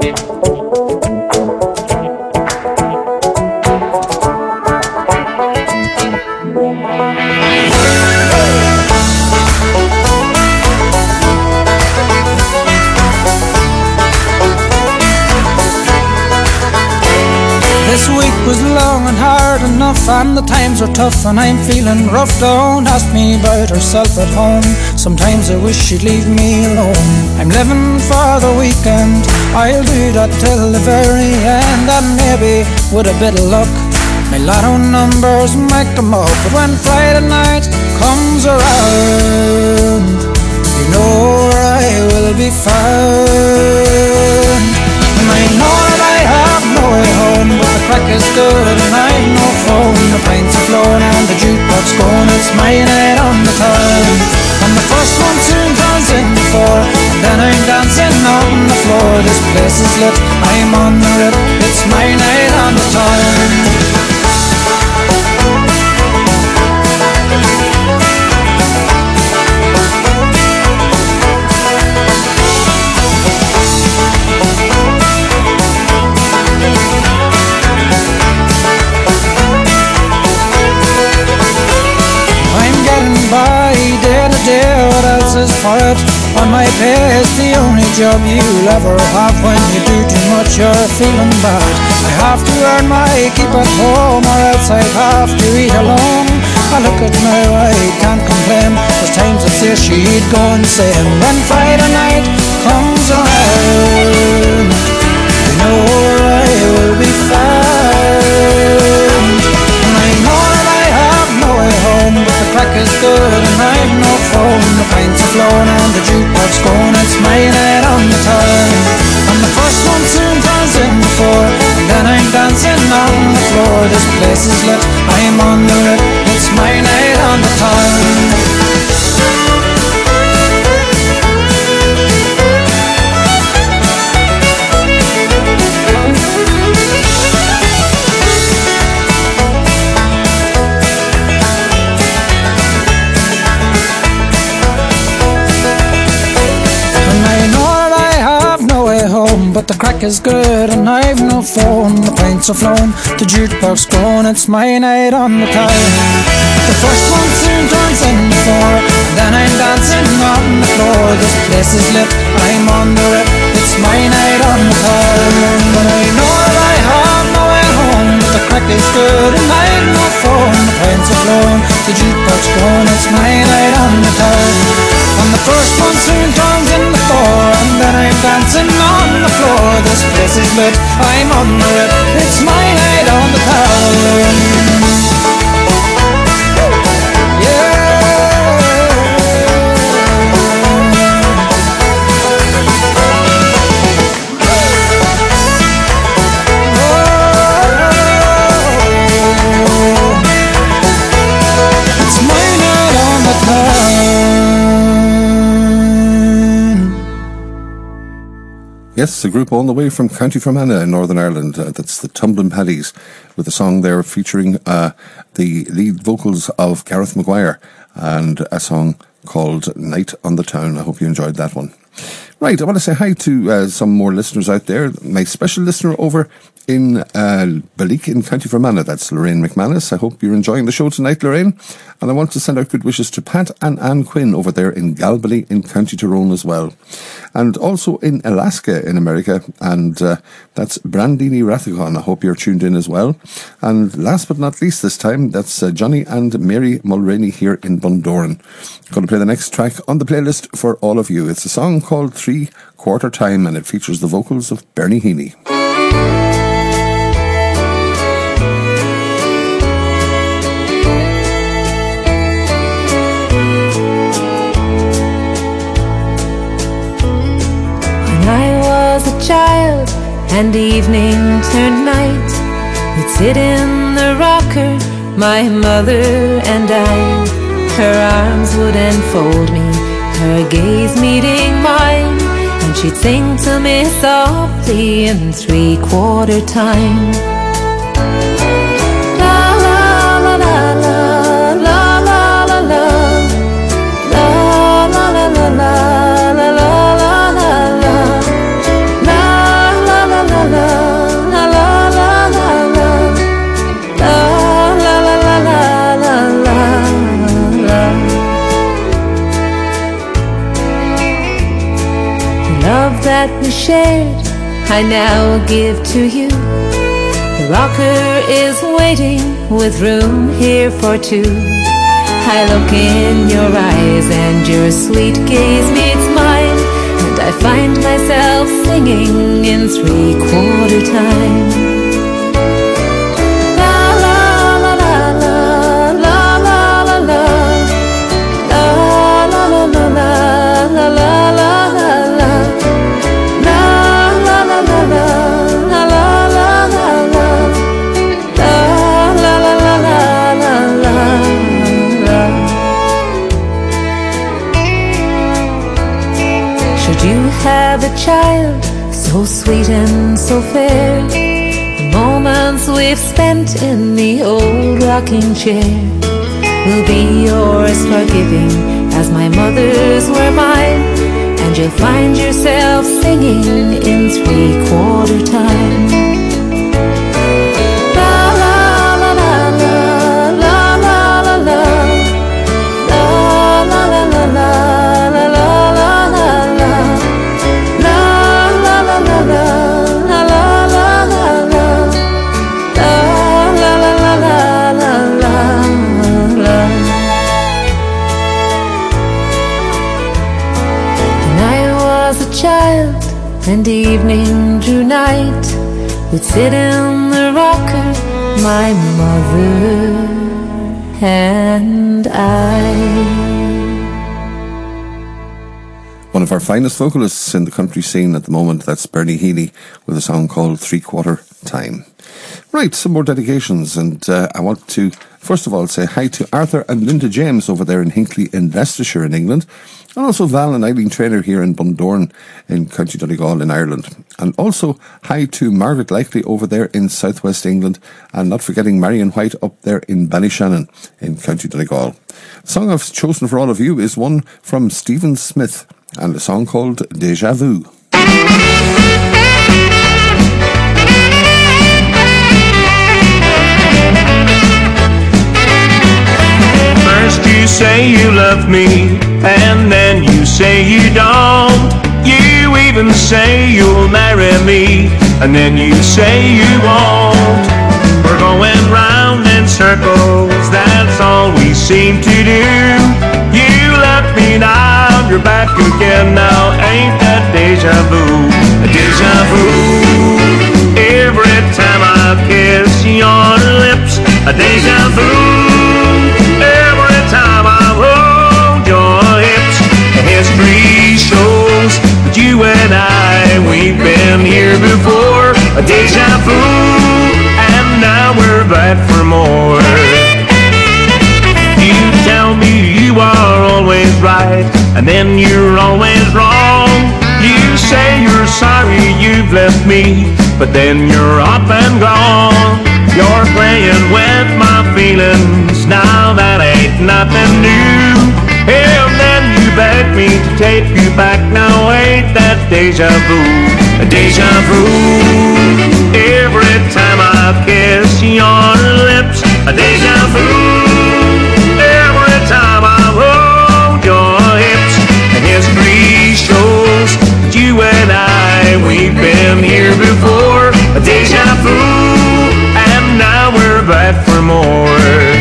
This week was long and hard enough, and the times are tough and I'm feeling rough. Don't ask me about herself at home, sometimes I wish she'd leave me alone. I'm living for the weekend, I'll do that till the very end. And maybe with a bit of luck, my lotto numbers might come up. But when Friday night comes around, you know where I will be found. And I know that I have no way home, but the crack is good and I've no phone. The pints are flowing and the jukebox going, it's my night on the town. And the first one soon turns into four, and then I'm dancing on the floor. This place is lit, I'm on the rip, it's my night on the town. By day to day, what else is for it? On my pay is the only job you'll ever have. When you do too much, you're feeling bad. I have to earn my keep at home, or else I have to eat alone. I look at now, I can't complain. There's times I say she'd go insane. When Friday night comes around, you know where I will be found. And I know that I have no way home, but the crack is good and I've no phone. The pints are flowing and the jukebox going, it's my night on the town. And the first one soon turns into four, and then I'm dancing on the floor. This place is lit, I'm on the rip, it's my night on the town. But the crack is good and I've no phone. The pints are flowing, the jukebox going, it's my night on the town. The first one soon turns into four, and then I'm dancing on the floor. This place place is lit, I'm on the rip, it's my night on the town. But I know that I have no way home, but the crack is good and I've no phone. The pints are flowing, the jukebox going, it's my night on the town. And the first one soon turns into four, and then I'm dancing on the floor. This place is lit, I'm on the rip, it's my night on the town. Yes, a group all the way from County Fermanagh in Northern Ireland. That's the Tumblin' Paddies, with a song there featuring the lead vocals of Gareth Maguire and a song called Night on the Town. I hope you enjoyed that one. Right, I want to say hi to some more listeners out there. My special listener over in Balleek in County Fermanagh, that's Lorraine McManus. I hope you're enjoying the show tonight, Lorraine. And I want to send out good wishes to Pat and Anne Quinn over there in Galbally in County Tyrone as well. And also in Alaska in America, and that's Brandini Rathagon. I hope you're tuned in as well. And last but not least this time, that's Johnny and Mary Mulroney here in Bundoran. Going to play the next track on the playlist for all of you. It's a song called 3/4 Time, and it features the vocals of Bernie Heaney. Child, and evening turned night, we'd sit in the rocker, my mother and I. Her arms would enfold me, her gaze meeting mine, and she'd sing to me softly in 3/4 time. La la la la la la la la la la la la la la la. That we shared, I now give to you. The rocker is waiting with room here for two. I look in your eyes and your sweet gaze meets mine, and I find myself singing in 3/4 time. Have a child so sweet and so fair, the moments we've spent in the old rocking chair will be yours forgiving as my mother's were mine, and you'll find yourself singing in 3/4 time. And evening drew night, we'd sit in the rocker, my mother and I. One of our finest vocalists in the country scene at the moment, that's Bernie Heaney, with a song called 3/4 Time. Right, some more dedications, and I want to first of all say hi to Arthur and Linda James over there in Hinckley in Leicestershire in England, and also Val and Eileen Traynor here in Bundoran in County Donegal in Ireland. And also hi to Margaret Likely over there in southwest England, and not forgetting Marion White up there in Ballyshannon in County Donegal. The song I've chosen for all of you is one from Stephen Smith, and a song called Deja Vu. First you you say you love me, and then you say you don't. You even say you'll marry me, and then you say you won't. We're going round in circles, that's all we seem to do. You left me, now you're back again. Now ain't that deja vu? Deja vu. Every time I kiss your lips, a deja vu. Every time I hold your hips, history shows that you and I, we've been here before. A deja vu, and now we're back for more. You tell me you are always right, and then you're always wrong. You say you're sorry you've left me, but then you're up and gone. You're playing with my feelings, now that ain't nothing new. And then you beg me to take you back, now ain't that deja vu? A deja vu. Every time I kiss your lips, a deja vu. Every time I hold your hips, and history shows that you and I, we've been here before. A deja vu, and now we're back for more.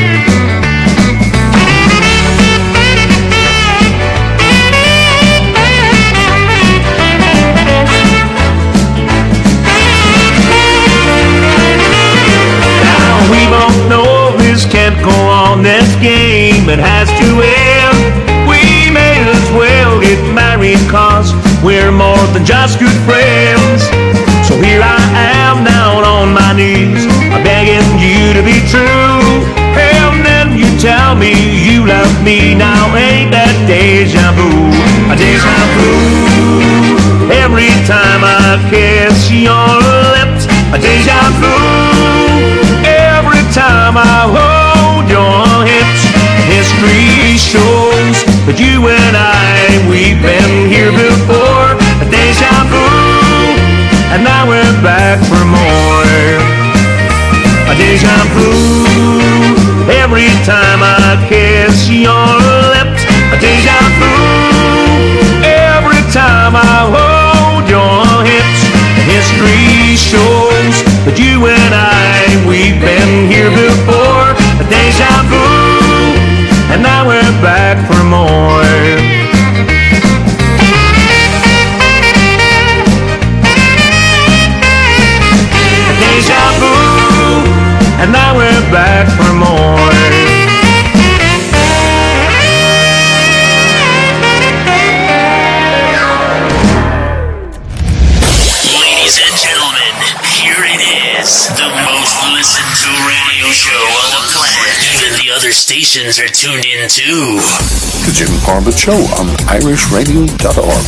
We both know this can't go on, this game, it has to end. We may as well get married, cause we're more than just good friends. So here I am down on my knees, I'm begging you to be true. And then you tell me you love me, now ain't that deja vu? A deja vu. Every time I kiss your lips, a deja vu. Every time I hold your hips, history shows that you and I, we've been here before. A deja vu, and now we're back for more. A deja vu. Every time I kiss your lips, a deja vu. Every time I hold your hips, history shows that you and I, we've been here before. A deja vu, and now we're back for more. A deja vu, and now we're back for more. The most listened to radio show on the planet. Even the other stations are tuned in too. The Jim Corbett Show on irishradio.org.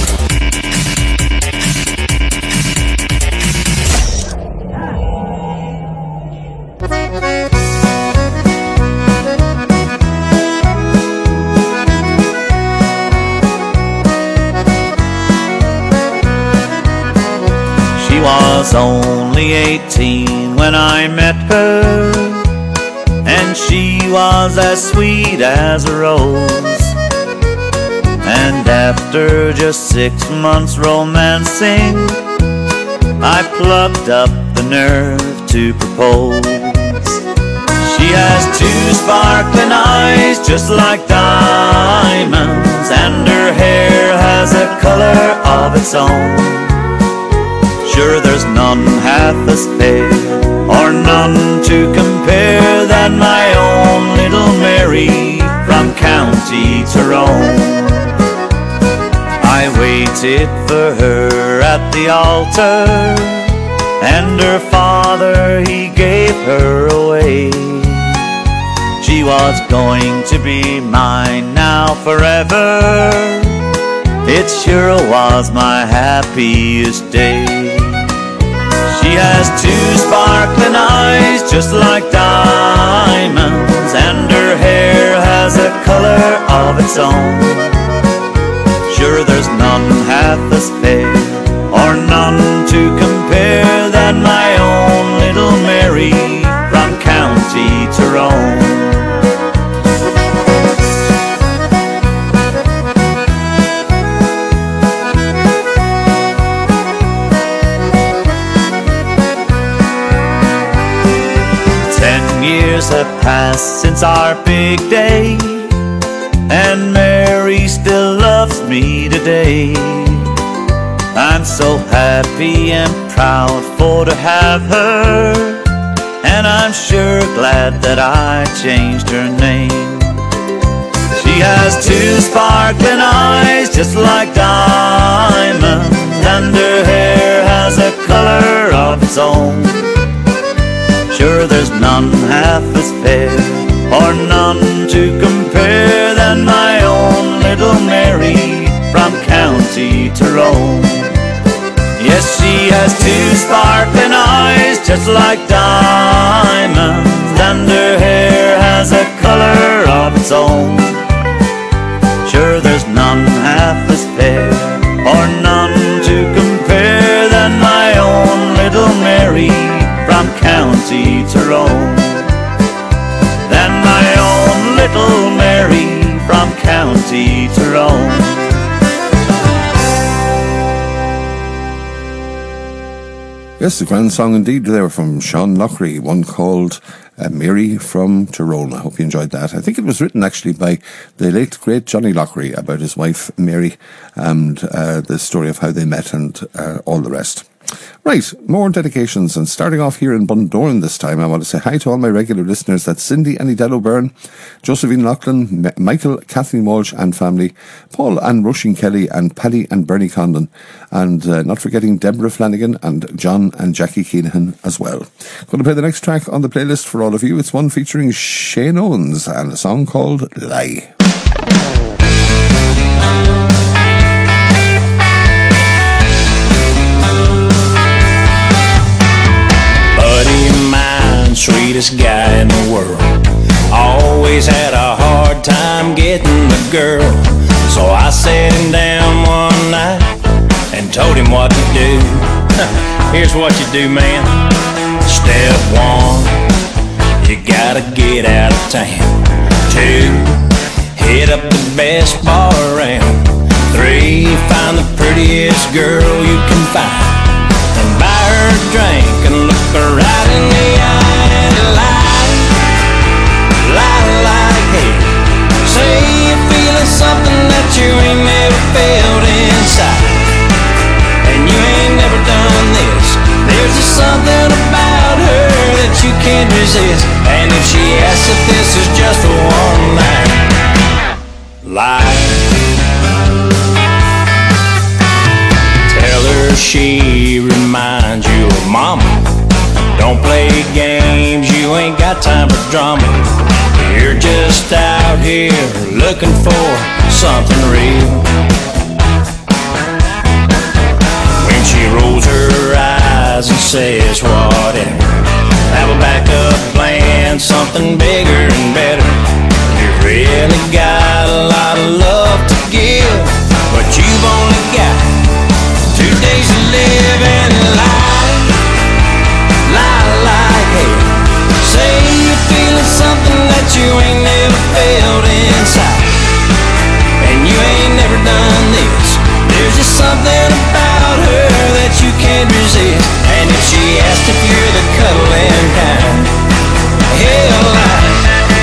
She was only 18 when I met her, and she was as sweet as a rose. And after just 6 months romancing, I plucked up the nerve to propose. She has 2 sparkling eyes just like diamonds, and her hair has a color of its own. Sure, there's none half as fair, or none to compare, than my own little Mary from County Tyrone. I waited for her at the altar, and her father, he gave her away. She was going to be mine now forever. It sure was my happiest day. She has 2 sparkling eyes just like diamonds, and her hair has a color of its own. Sure, there's none half as fair, or none to compare, than my own little Mary from County Tyrone. since our big day, and Mary still loves me today. I'm so happy and proud for to have her, and I'm sure glad that I changed her name. She has two sparkling eyes just like diamonds, and her hair has a color of its own. Sure, there's none half as fair, or none to compare than my own little Mary from County Tyrone. Yes, she has two sparkling eyes just like diamonds, and her hair has a color of its own. Sure, there's none half as fair, or none to compare than my own little Mary from County Tyrone. Than my own little Mary from County Tyrone. Yes, a grand song indeed there from Sean Lockery, one called Mary from Tyrone. I hope you enjoyed that. I think it was written actually by the late great Johnny Lockery about his wife Mary, and the story of how they met and all the rest. Right, more dedications, and starting off here in Bundoran this time, I want to say hi to all my regular listeners. That's Cindy and Adele Byrne, Josephine Loughlin, Michael, Kathleen Walsh and family, Paul and Roisin Kelly, and Paddy and Bernie Condon, and not forgetting Deborah Flanagan and John and Jackie Keenan as well. Going to play the next track on the playlist for all of you. It's one featuring Shane Owens and a song called Lie. Sweetest guy in the world, always had a hard time getting the girl. So I sat him down one night and told him what to do. Here's what you do, man. Step one, you gotta get out of town. 2, hit up the best bar around. 3, find the prettiest girl you can find and buy her a drink and look her right in the eye. Say you're feeling something that you ain't never felt inside, and you ain't never done this. There's just something about her that you can't resist. And if she asks if this is just a one night, lie. Tell her she reminds you of mama. Don't play games, you ain't got time for drama. You're just out here looking for something real. When she rolls her eyes and says whatever, have a backup plan, something bigger and better. You really got a lot of love to give, but you've only got 2 days to live and lie. Lie like hell. Say you're feeling something that you ain't never felt inside, and you ain't never done this. There's just something about her that you can't resist. And if she asked if you're the cuddling kind, hell, lie.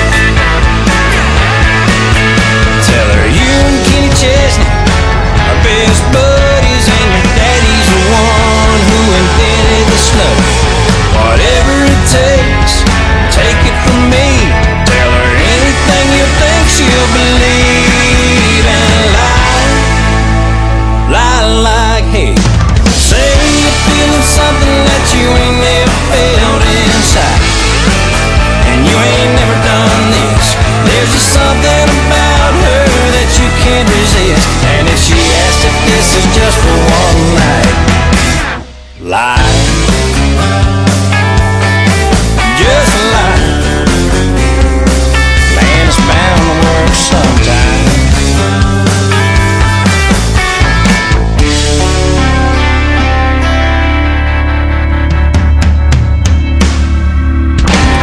Tell her you and Kenny Chesney are best buddies, and your daddy's the one who invented the snow. Whatever it takes, take it from me. Tell her anything you think she'll believe, and lie, lie like hell. Say you're feeling something that you ain't never felt inside, and you ain't never done this. There's just something about her that you can't resist. And if she asks if this is just for one night, lie. Just a lie. Man is bound to work sometime.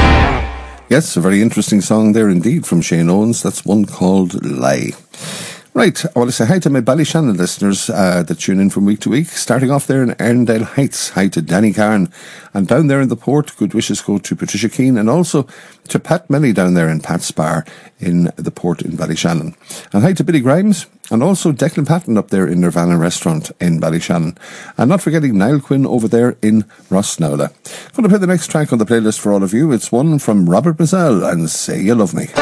Yes, a very interesting song there indeed from Shane Owens. That's one called Lie. Right, I want to say hi to my Ballyshannon listeners that tune in from week to week. Starting off there in Erndale Heights, hi to Danny Carn. And down there in the port, good wishes go to Patricia Keane and also to Pat Melly down there in Pat's Bar in the port in Ballyshannon. And hi to Billy Grimes and also Declan Patton up there in Nirvana Restaurant in Ballyshannon. And not forgetting Niall Quinn over there in Rossnowla. I'm going to play the next track on the playlist for all of you. It's one from Robert Mazzell and Say You Love Me.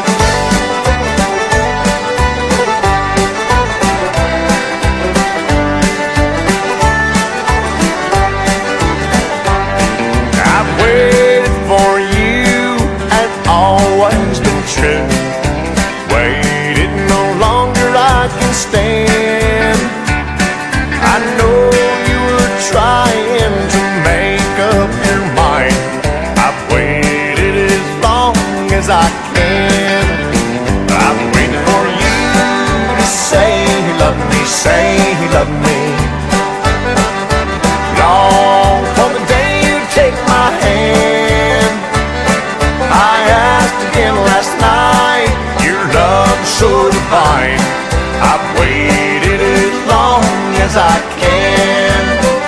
Always been true. Waited no longer I can stand. I know you were trying to make up your mind. I've waited as long as I can. I've waited for you to say you love me, say you love me. Long for the day you take my hand. I asked again last night, your love's so divine. I've waited as long as I can.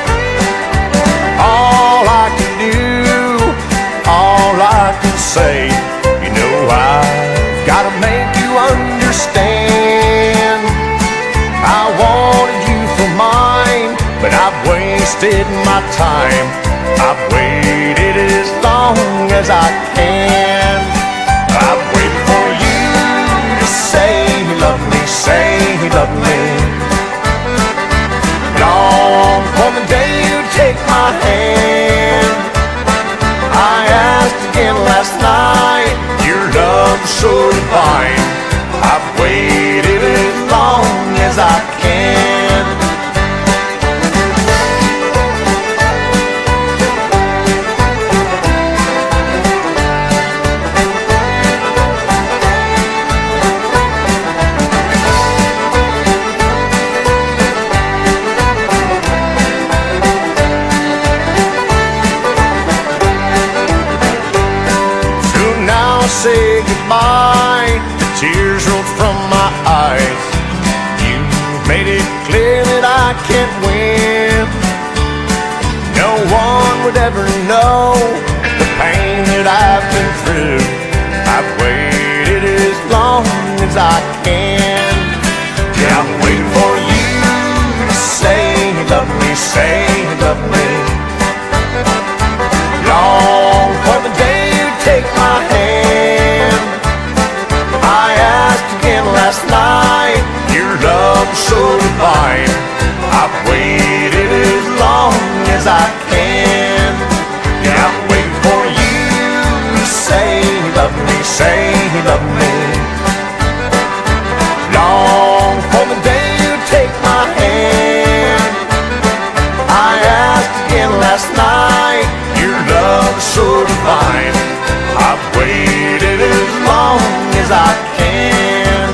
All I can do, all I can say, you know I've gotta make you understand. I wanted you for mine, but I've wasted my time. I've waited as long as I can. I've waited for you to say you love me, say you love me. Long for the day you take my hand. I asked again last night, your love's so divine. I've waited as long as I can. Say goodbye, the tears rolled from my eyes. You made it clear that I can't win. No one would ever know the pain that I've been through. I've waited as long as I can. Yeah, I'm waiting for you to say you love me, say you love me. Long for the day you take my hand. Last night, your love's so divine. I've waited as long as I can. Yeah, I'm waiting for you to say you love me, say you love me. Long for the day you take my hand. I asked again last night, your love's so divine. I've waited as long as I can.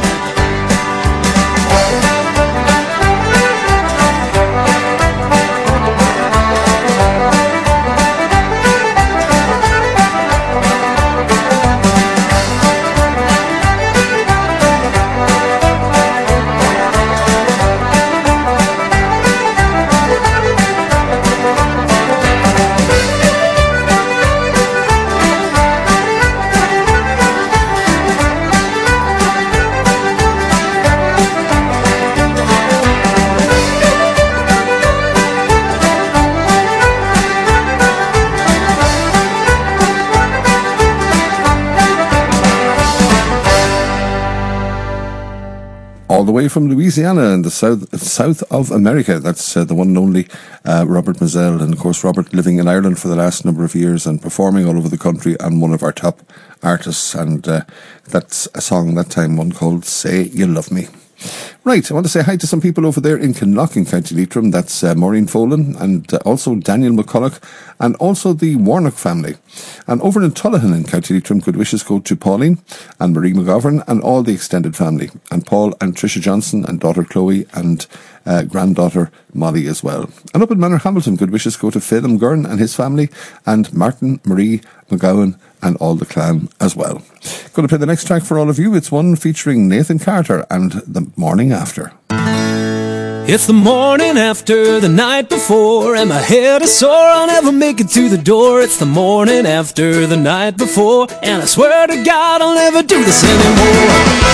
All the way from Louisiana in the south of America. That's the one and only Robert Mazzell. And of course, Robert living in Ireland for the last number of years and performing all over the country, and one of our top artists. And that's a song that time, one called Say You Love Me. Right, I want to say hi to some people over there in Kinloch in County Leitrim. That's Maureen Folan and also Daniel McCulloch and also the Warnock family. And over in Tullahan in County Leitrim, good wishes go to Pauline and Marie McGovern and all the extended family. And Paul and Tricia Johnson and daughter Chloe and granddaughter Molly as well. And up in Manor Hamilton, good wishes go to Phelim Gurn and his family, and Martin, Marie, McGowan, and all the clan as well. Going to play the next track for all of you. It's one featuring Nathan Carter and The Morning After. It's the morning after the night before, and my head is sore, I'll never make it to the door. It's the morning after the night before, and I swear to God I'll never do this anymore.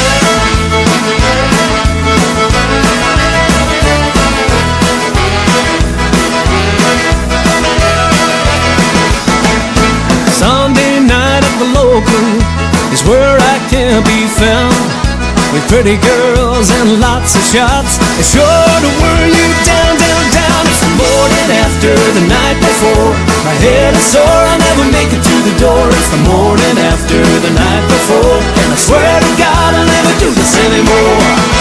Sunday night at the local is where I can be found, with pretty girls and lots of shots. It's sure to wear you down, down, down. It's the morning after the night before, my head is sore, I'll never make it to the door. It's the morning after the night before, and I swear to God I'll never do this anymore.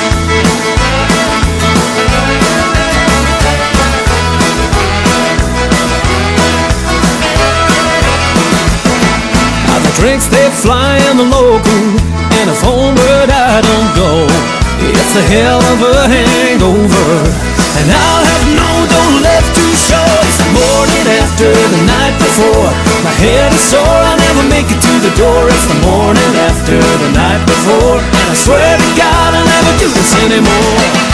Drinks they fly in the local, and if homeward I don't go, it's a hell of a hangover, and I'll have no dough left to show. It's the morning after the night before, my head is sore, I'll never make it to the door. It's the morning after the night before, and I swear to God I'll never do this anymore.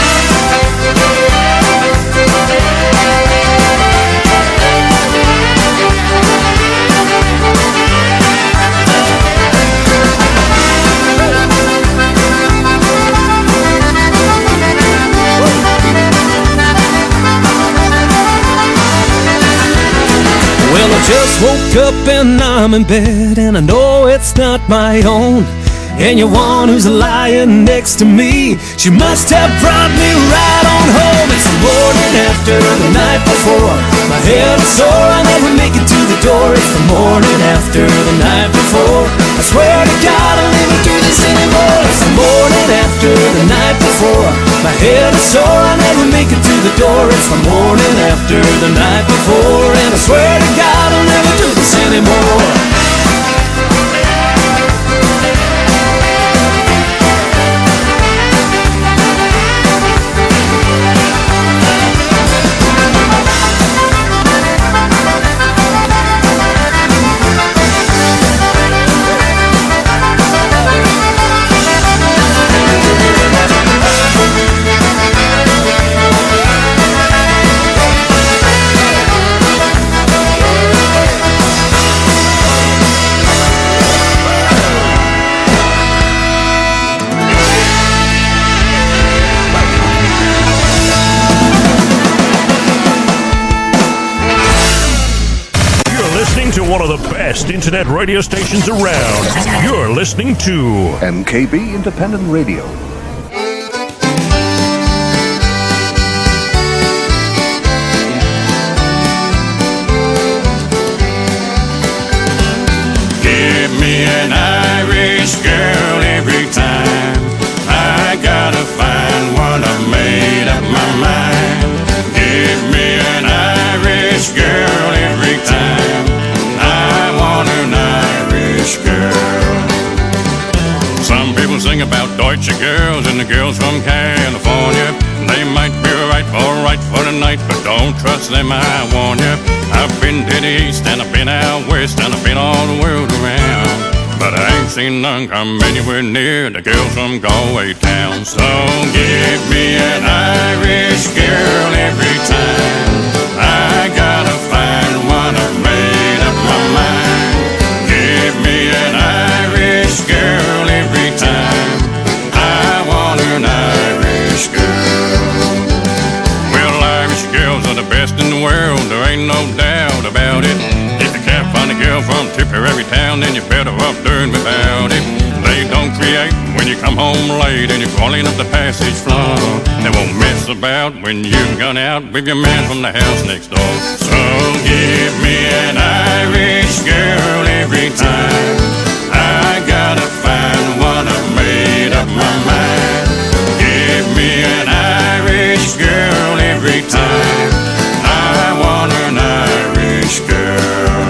Well, I just woke up and I'm in bed, and I know it's not my own. And your one who's lying next to me, she must have brought me right on home. It's the morning after the night before, my head is sore, I'll never make it to the door. It's the morning after the night before, I swear to God I'll never do this anymore. It's the morning after the night before, my head is sore, I'll never make it to the door. It's the morning after the night before, and I swear to God I'll never do this anymore. One of the best internet radio stations around. You're listening to MKB Independent Radio. Give me an Irish girl every time. I gotta find one, I've made up my mind. Give me an Irish girl every time. An Irish girl. Some people sing about Deutsche girls and the girls from California. They might be alright for the night, but don't trust them, I warn you. I've been to the east and I've been out west and I've been all the world around, but I ain't seen none come anywhere near the girls from Galway town. So give me an Irish girl every time. I gotta find one, I've made up my mind. Give me an Irish girl every time. I want an Irish girl. Well, Irish girls are the best in the world, there ain't no doubt about it. If you can't find a girl from Tipperary town, then you're better off doing without it. They don't create when you come home late and you're crawling up the passage floor. They won't mess about when you've gone out with your man from the house next door. So give me an Irish girl every time. I gotta find one, I've made up my mind. Give me an Irish girl every time. I want an Irish girl.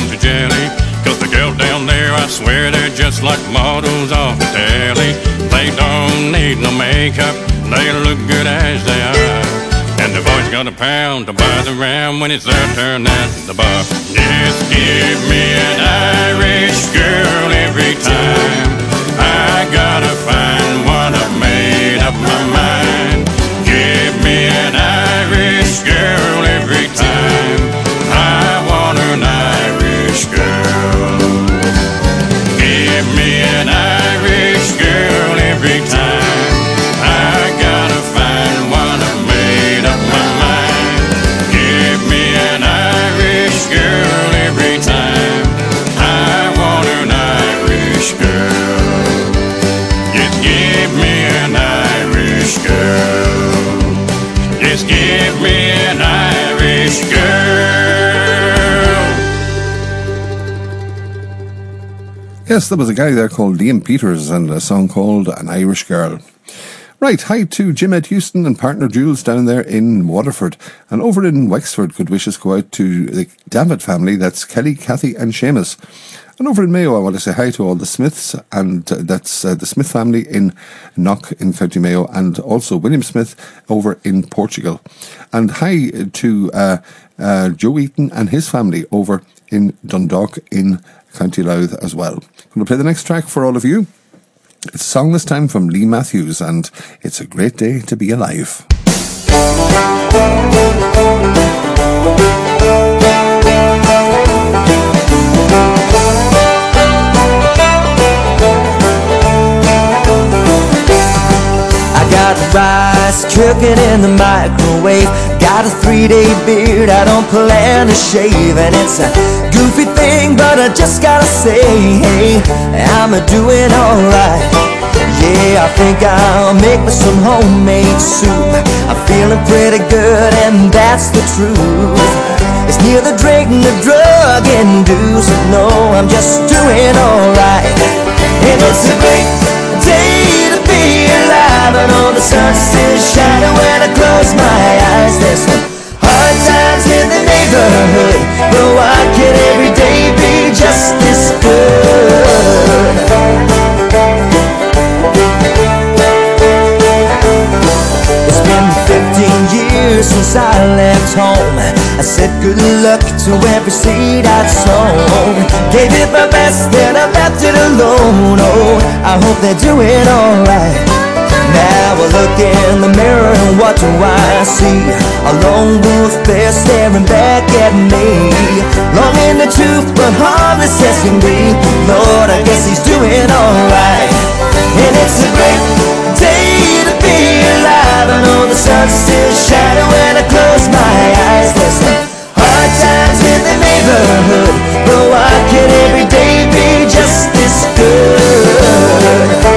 down to jelly. Cause the girls down there, I swear they're just like models off the telly. They don't need no makeup, they look good as they are. And the boys got a pound to buy the round when it's their turn at the bar. Just give me an Irish girl every time. I gotta find one, I've made up my mind. Give me an Irish girl every time. I want an Irish girl. Give me an Irish girl every time. I gotta find one, I've made up my mind. Give me an Irish girl every time. I want an Irish girl. Just give me an Irish girl. Just give me an Irish girl. Yes, there was a guy there called Liam Peters and a song called An Irish Girl. Right, hi to Jim Ed Houston and partner Jules down there in Waterford. And over in Wexford, good wishes go out to the Davitt family. That's Kelly, Kathy and Seamus. And over in Mayo, I want to say hi to all the Smiths, and that's the Smith family in Knock in County Mayo, and also William Smith over in Portugal. And hi to Joe Eaton and his family over in Dundalk in County Louth as well. I'm going to play the next track for all of you. It's a song this time from Lee Matthews, and it's a great day to be alive. I got rice cooking in the microwave. Got a 3-day beard I don't plan to shave. And it's a goofy thing, but I just gotta say, hey, I'm doing alright. Yeah, I think I'll make me some homemade soup. I'm feeling pretty good, and that's the truth. It's neither drink nor drug induced. No, I'm just doing alright. And it's a great day to be alive. I know the sun's still shining when I close my eyes. There's some hard times in the neighborhood, but why can't every day be just this good? It's been 15 years since I left home. I said good luck to every seed I'd sown. Gave it my best, then I left it alone. Oh, I hope they're doing alright. Now I look in the mirror and what do I see? A lone wolf bear staring back at me. Long in the tooth but harmless as can be. Lord, I guess he's doing alright. And it's a great day to be alive. I know the sun's still shining when I close my eyes. There's some hard times in the neighborhood, but why can't every day be just this good?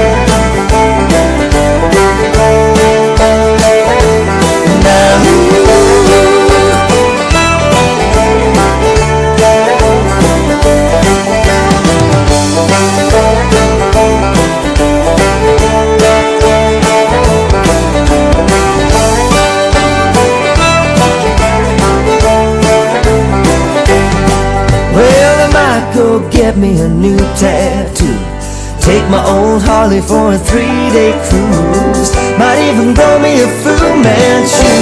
Go get me a new tattoo. Take my old Harley for a 3-day cruise. Might even grow me a Fu Manchu.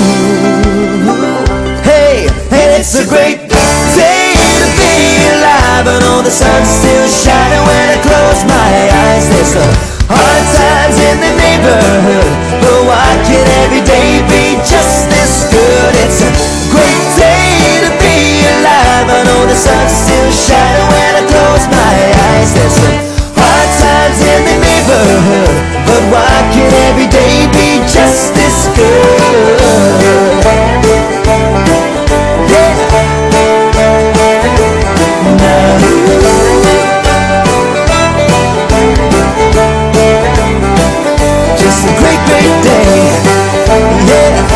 Hey, and it's a great day to be alive. I know the sun's still shining when I close my eyes. There's some hard times in the neighborhood, but why can't every day be just this good? It's a great day to be alive. I know the sun's still shining when I close my eyes. There's some hard times in the neighborhood, but why can't every day be just this good? Just a great, great day. Yeah.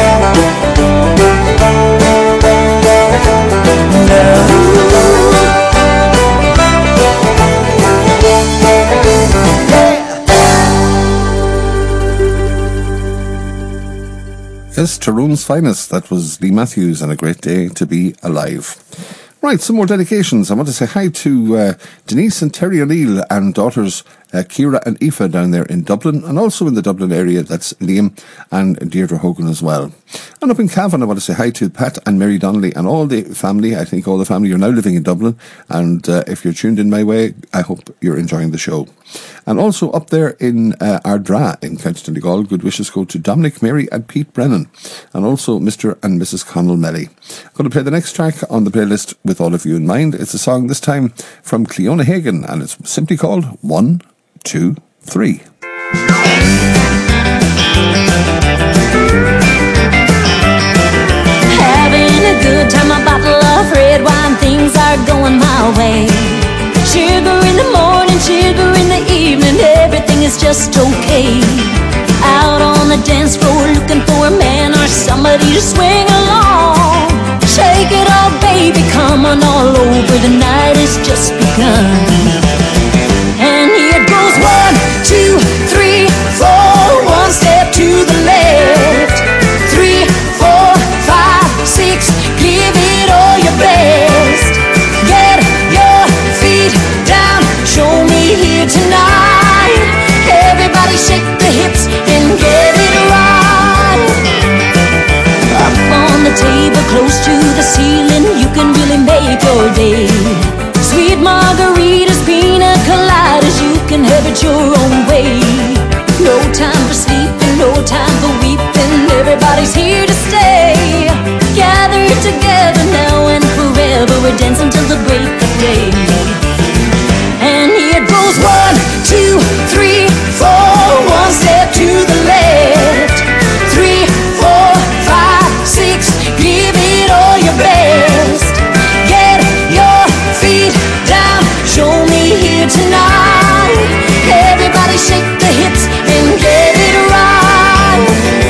Yes, Tyrone's finest. That was Lee Matthews and a great day to be alive. Right, some more dedications. I want to say hi to Denise and Terry O'Neill and daughters Ciara and Aoife down there in Dublin, and also in the Dublin area, that's Liam and Deirdre Hogan as well. And up in Cavan, I want to say hi to Pat and Mary Donnelly and all the family. I think all the family are now living in Dublin, and if you're tuned in my way, I hope you're enjoying the show. And also up there in Ardra in County Donegal, good wishes go to Dominic, Mary and Pete Brennan, and also Mr. and Mrs. Connell Melly. I'm going to play the next track on the playlist with all of you in mind. It's a song this time from Cleona Hagan, and it's simply called 1, 2, 3. Having a good time, a bottle of red wine, things are going my way. Sugar in the morning, sugar in the evening, everything is just okay. Out on the dance floor looking for a man or somebody to swing along. Shake it all, baby, come on all over, the night has just begun. And here goes 1, 2, 3, 4. One step to the left. 3, 4, 5, 6. Give it all your best. Get your feet down. Show me here tonight. Everybody shake the hips and get it right. Up on the table, close to the ceiling, you can really make your day. Sweet margaritas, pina coladas, you can have it your own way. No time for sleeping, no time for weeping, everybody's here to stay. Gather together now and forever, we're dancing till the break of day. And here goes 1, 2, 3, 4. One step to the left. 3, 4, 5, 6. Give it all your best. Get your feet down. Show me here tonight. Everybody shake the hips and get it right.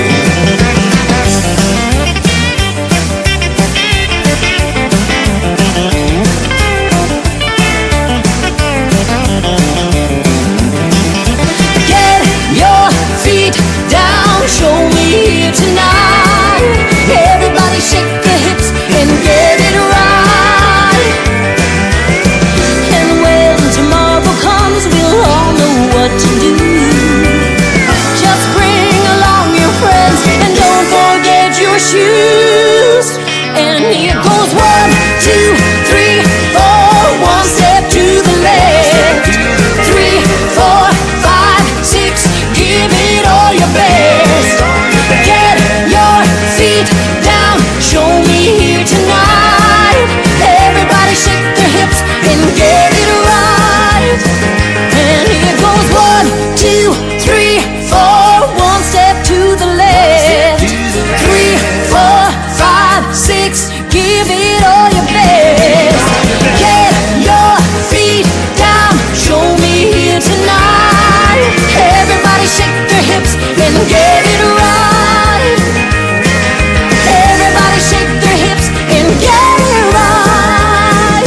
Get your feet down. Show me here tonight. Everybody shake the hips and get it right. And when tomorrow comes, we'll all know what to do. Just bring along your friends and don't forget your shoes. And here goes 1, 2, 3, 4. One step to the left. 3, 4, 5, 6. Give it all your best. Get your feet down. Show me here tonight. Everybody shake their hips and get it right. And here goes 1, 2, 3, 4. One step to the left. 3, 4, 5, 6. Give it all your best. Get your feet down. Show me here tonight. Everybody shake their hips and get it right. Everybody shake their hips and get it right.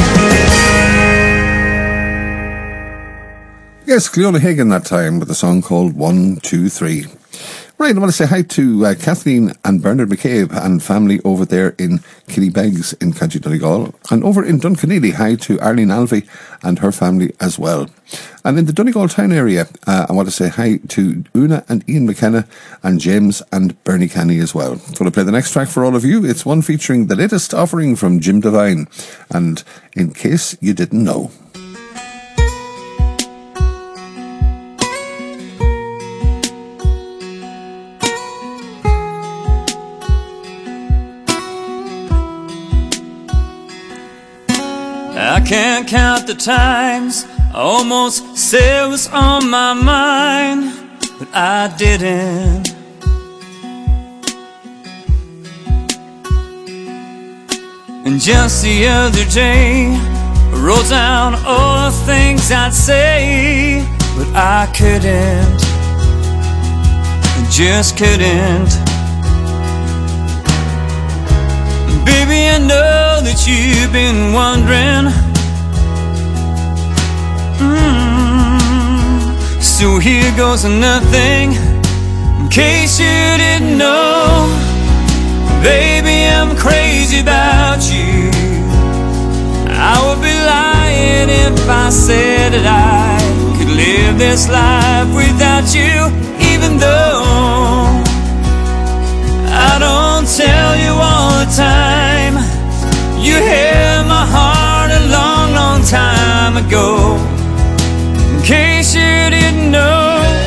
Yes, Cleona Hagan that time with a song called 1, 2, 3. Right, I want to say hi to Kathleen and Bernard McCabe and family over there in Killybegs in County Donegal. And over in Duncanely, hi to Arlene Alvey and her family as well. And in the Donegal town area, I want to say hi to Una and Ian McKenna and James and Bernie Canny as well. I'm going to play the next track for all of you. It's one featuring the latest offering from Jim Devine. And in case you didn't know. I can't count the times I almost said what's on my mind, but I didn't. And just the other day I wrote down all the things I'd say, but I couldn't. I just couldn't. Baby, I know that you've been wondering. So here goes nothing, in case you didn't know. Baby, I'm crazy about you. I would be lying if I said that I could live this life without you, even though I don't tell you all the time. You held my heart a long, long time ago. In case you didn't know,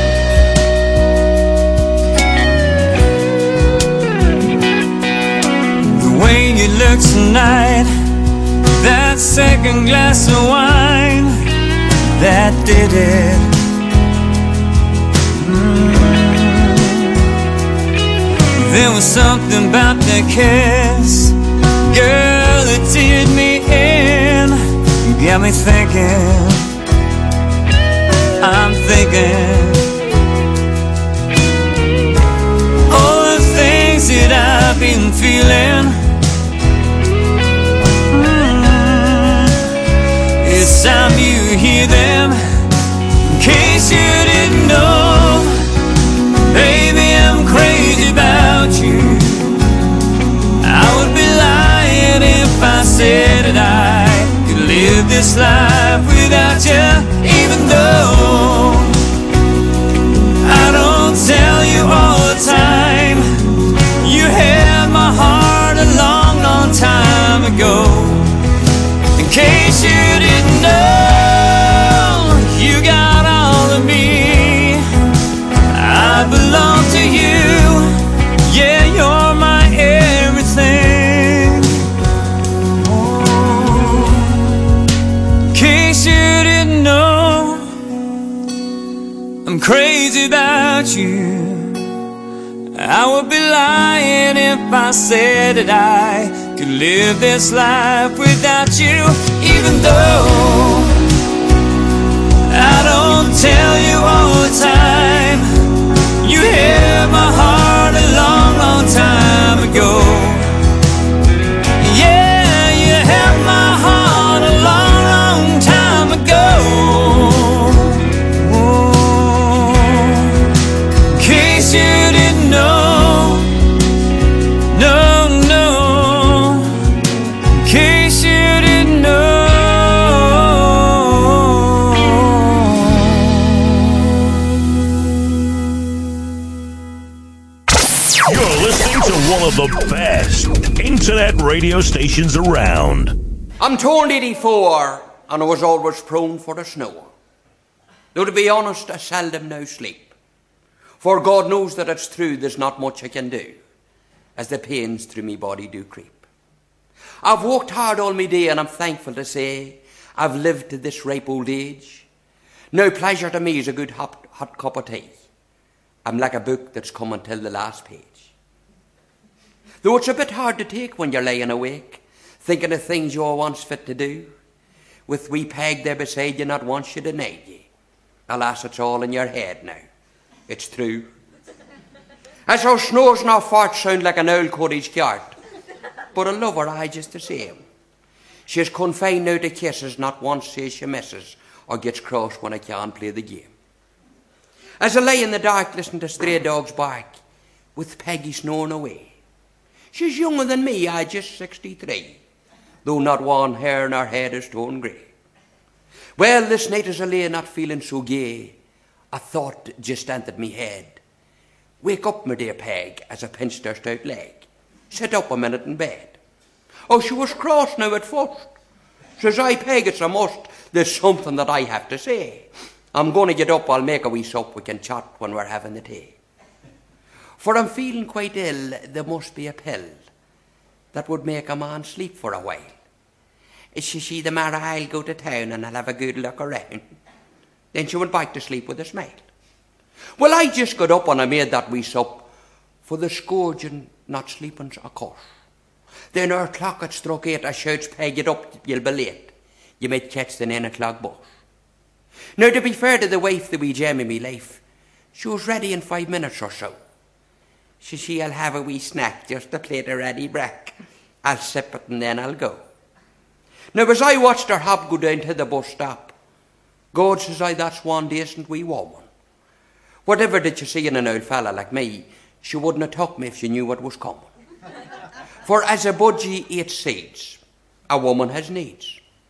the way you look tonight, that second glass of wine, that did it. There was something about the kiss, girl, that teared me in. Got me thinking, I'm thinking all the things that I've been feeling. It's time you hear them, in case you didn't know. Baby, I'm crazy about you. I would be lying if I said that I could live this life without you, even though I don't tell you all the time. You had my heart a long, long time ago. In case you didn't know, you got all of me. I belong to you. Yeah, you're my everything. Oh, in case you didn't know, I'm crazy about you. I would be lying if I said that I could live this life without you, even though I don't tell you all the time. You held my heart a long, long time ago. Yeah, you held my heart a long, long time ago. Oh, in case you didn't know, no, no, in case you didn't know. You're listening to one of the best internet radio stations around. I'm turned 84 and I was always prone for the snow. Though to be honest, I seldom now sleep. For God knows that it's true, there's not much I can do, as the pains through me body do creep. I've worked hard all my day and I'm thankful to say I've lived to this ripe old age. No pleasure to me is a good hot cup of tea. I'm like a book that's come until the last page. Though it's a bit hard to take when you're laying awake, thinking of things you were once fit to do, with wee Peg there beside you not once she denied you. Alas, it's all in your head now. It's true. As her snores and her farts sound like an old cottage cart, but I love her eye just the same. She's confined now to kisses, not once says she misses or gets cross when I can't play the game. As I lay in the dark listening to stray dogs bark, with Peggy snoring away. She's younger than me, I just 63, though not one hair in her head is torn grey. Well, this night as I lay not feeling so gay, a thought just entered me head. Wake up, my dear Peg, as I pinched her stout leg. Sit up a minute in bed. Oh, she was cross now at first. Says I, Peg, it's a must. There's something that I have to say. I'm going to get up, I'll make a wee sup, we can chat when we're having the tea. For I'm feeling quite ill, there must be a pill that would make a man sleep for a while. She see the Mara, I'll go to town and I'll have a good look around. Then she went back to sleep with a smile. Well, I just got up and I made that wee sup, for the scourging not sleeping's a curse. Then our clock had struck 8, I shouts, Peg, get up, you'll be late. You might catch the 9 o'clock bus. Now, to be fair to the wife, the wee gem in me life, she was ready in 5 minutes or so. She I'll have a wee snack, just a plate of ready brack. I'll sip it and then I'll go. Now, as I watched her hop go down to the bus stop, God, says I, that's one decent wee woman. Whatever did you see in an old fella like me, she wouldn't have took me if she knew what was coming. For as a budgie eats seeds, a woman has needs.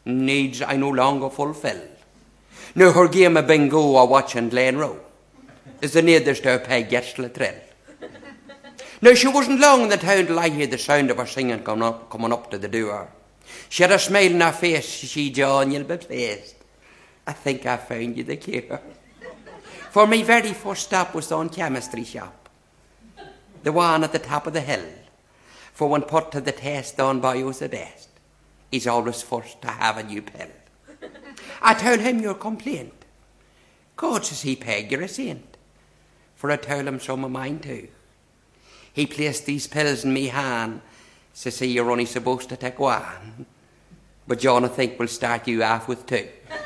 needs I no longer fulfill. Now her game of bingo or watching Glen Row is the nearest her Peg gets to the thrill. Now she wasn't long in the town till I heard the sound of her singing coming up to the door. She had a smile on her face. She, John, you'll be pleased. I think I found you the cure. For my very first stop was on chemistry shop, the one at the top of the hill. For when put to the test, Don Boy was the best. He's always first to have a new pill. I told him your complaint. God, says he, Peg, you're a saint. For I told him some of mine too. He placed these pills in me hand. Says he, you're only supposed to take one. But John, I think we'll start you off with two.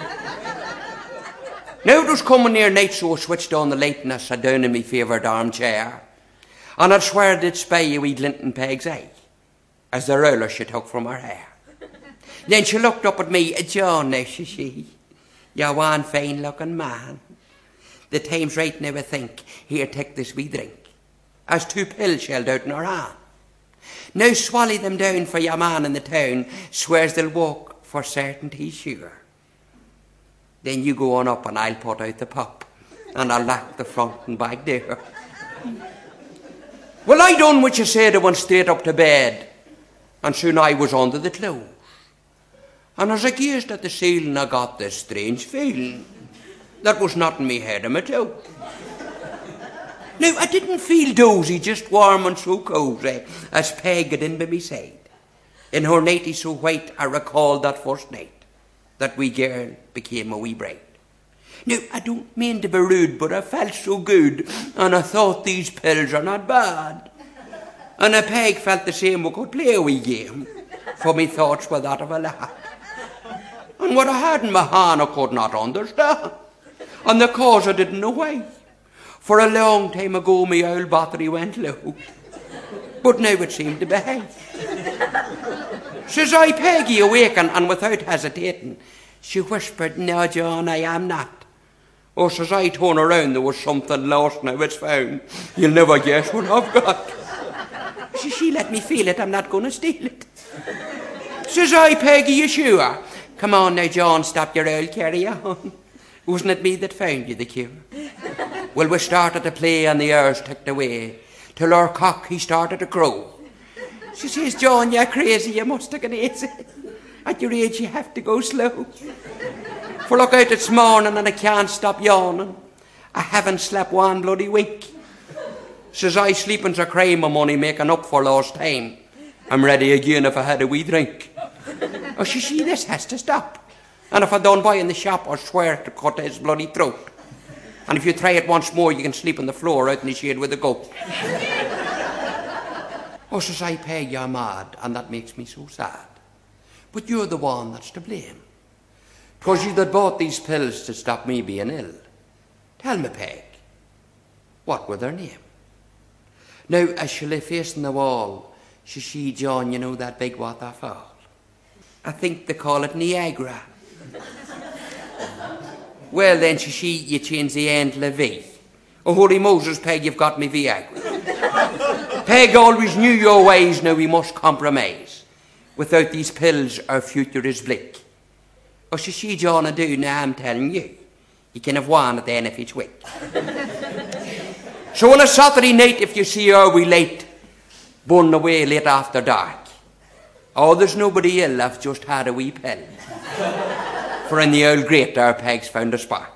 Now it was coming near night, so I switched on the light and I sat down in my favoured armchair. And I'd swear they'd spy a wee glint in Peg's eye as the roller she took from her hair. Then she looked up at me. John, now, says she, you're one fine-looking man. The time's right now, I think. Here, take this wee drink. As two pills shelled out in her hand. Now swallow them down, for your man in the town swears they'll walk for certainty sure. Then you go on up and I'll put out the pop and I'll lock the front and back door. Well, I done what you said. I went straight up to bed, and soon I was under the clothes. And as I gazed at the ceiling, I got this strange feeling that was not in me head of my toe. Now, I didn't feel dozy, just warm and so cozy as Peg got in by my side. In her nightie so white, I recalled that first night that wee girl became a wee bride. Now, I don't mean to be rude, but I felt so good, and I thought these pills are not bad. And a Peg felt the same. We could play a wee game, for me thoughts were that of a lad. And what I had in my hand I could not understand, and the cause I didn't know why. For a long time ago my old battery went low, but now it seemed to behave. Says I, Peggy, awakened, and without hesitating, she whispered, no, John, I am not. Or says I, turn around, there was something lost, now it's found. You'll never guess what I've got. Says she, let me feel it, I'm not going to steal it. Says I, Peggy, you sure? Come on now, John, stop your old carry on. Wasn't it me that found you the cure? Well, we started to play and the hours ticked away, till our cock, he started to crow. She says, John, you're crazy, you must take it easy. At your age, you have to go slow. For look out, it's morning and I can't stop yawning. I haven't slept one bloody week. Says I, sleeping's a crime, I'm only making up for lost time. I'm ready again if I had a wee drink. Oh, she see, this has to stop. And if I don't buy in the shop, I swear to cut his bloody throat. And if you try it once more, you can sleep on the floor out in the shade with a goat. Oh, says I, Peg, you're mad, and that makes me so sad. But you're the one that's to blame. 'Twas you that bought these pills to stop me being ill. Tell me, Peg, what were their name? Now, as she lay facing the wall, she, John, you know that big waterfall? I think they call it Niagara. Well, then, she, you change the end to a V. Oh, holy Moses, Peg, you've got me Viagra. Peg always knew your ways, now we must compromise. Without these pills, our future is bleak. Oh, she, John, I do, now I'm telling you. You can have one at the end of each week. So on a Saturday night, if you see her, we late, burn away late after dark. Oh, there's nobody ill, I've just had a wee pill. For in the old grate, our Peg's found a spark.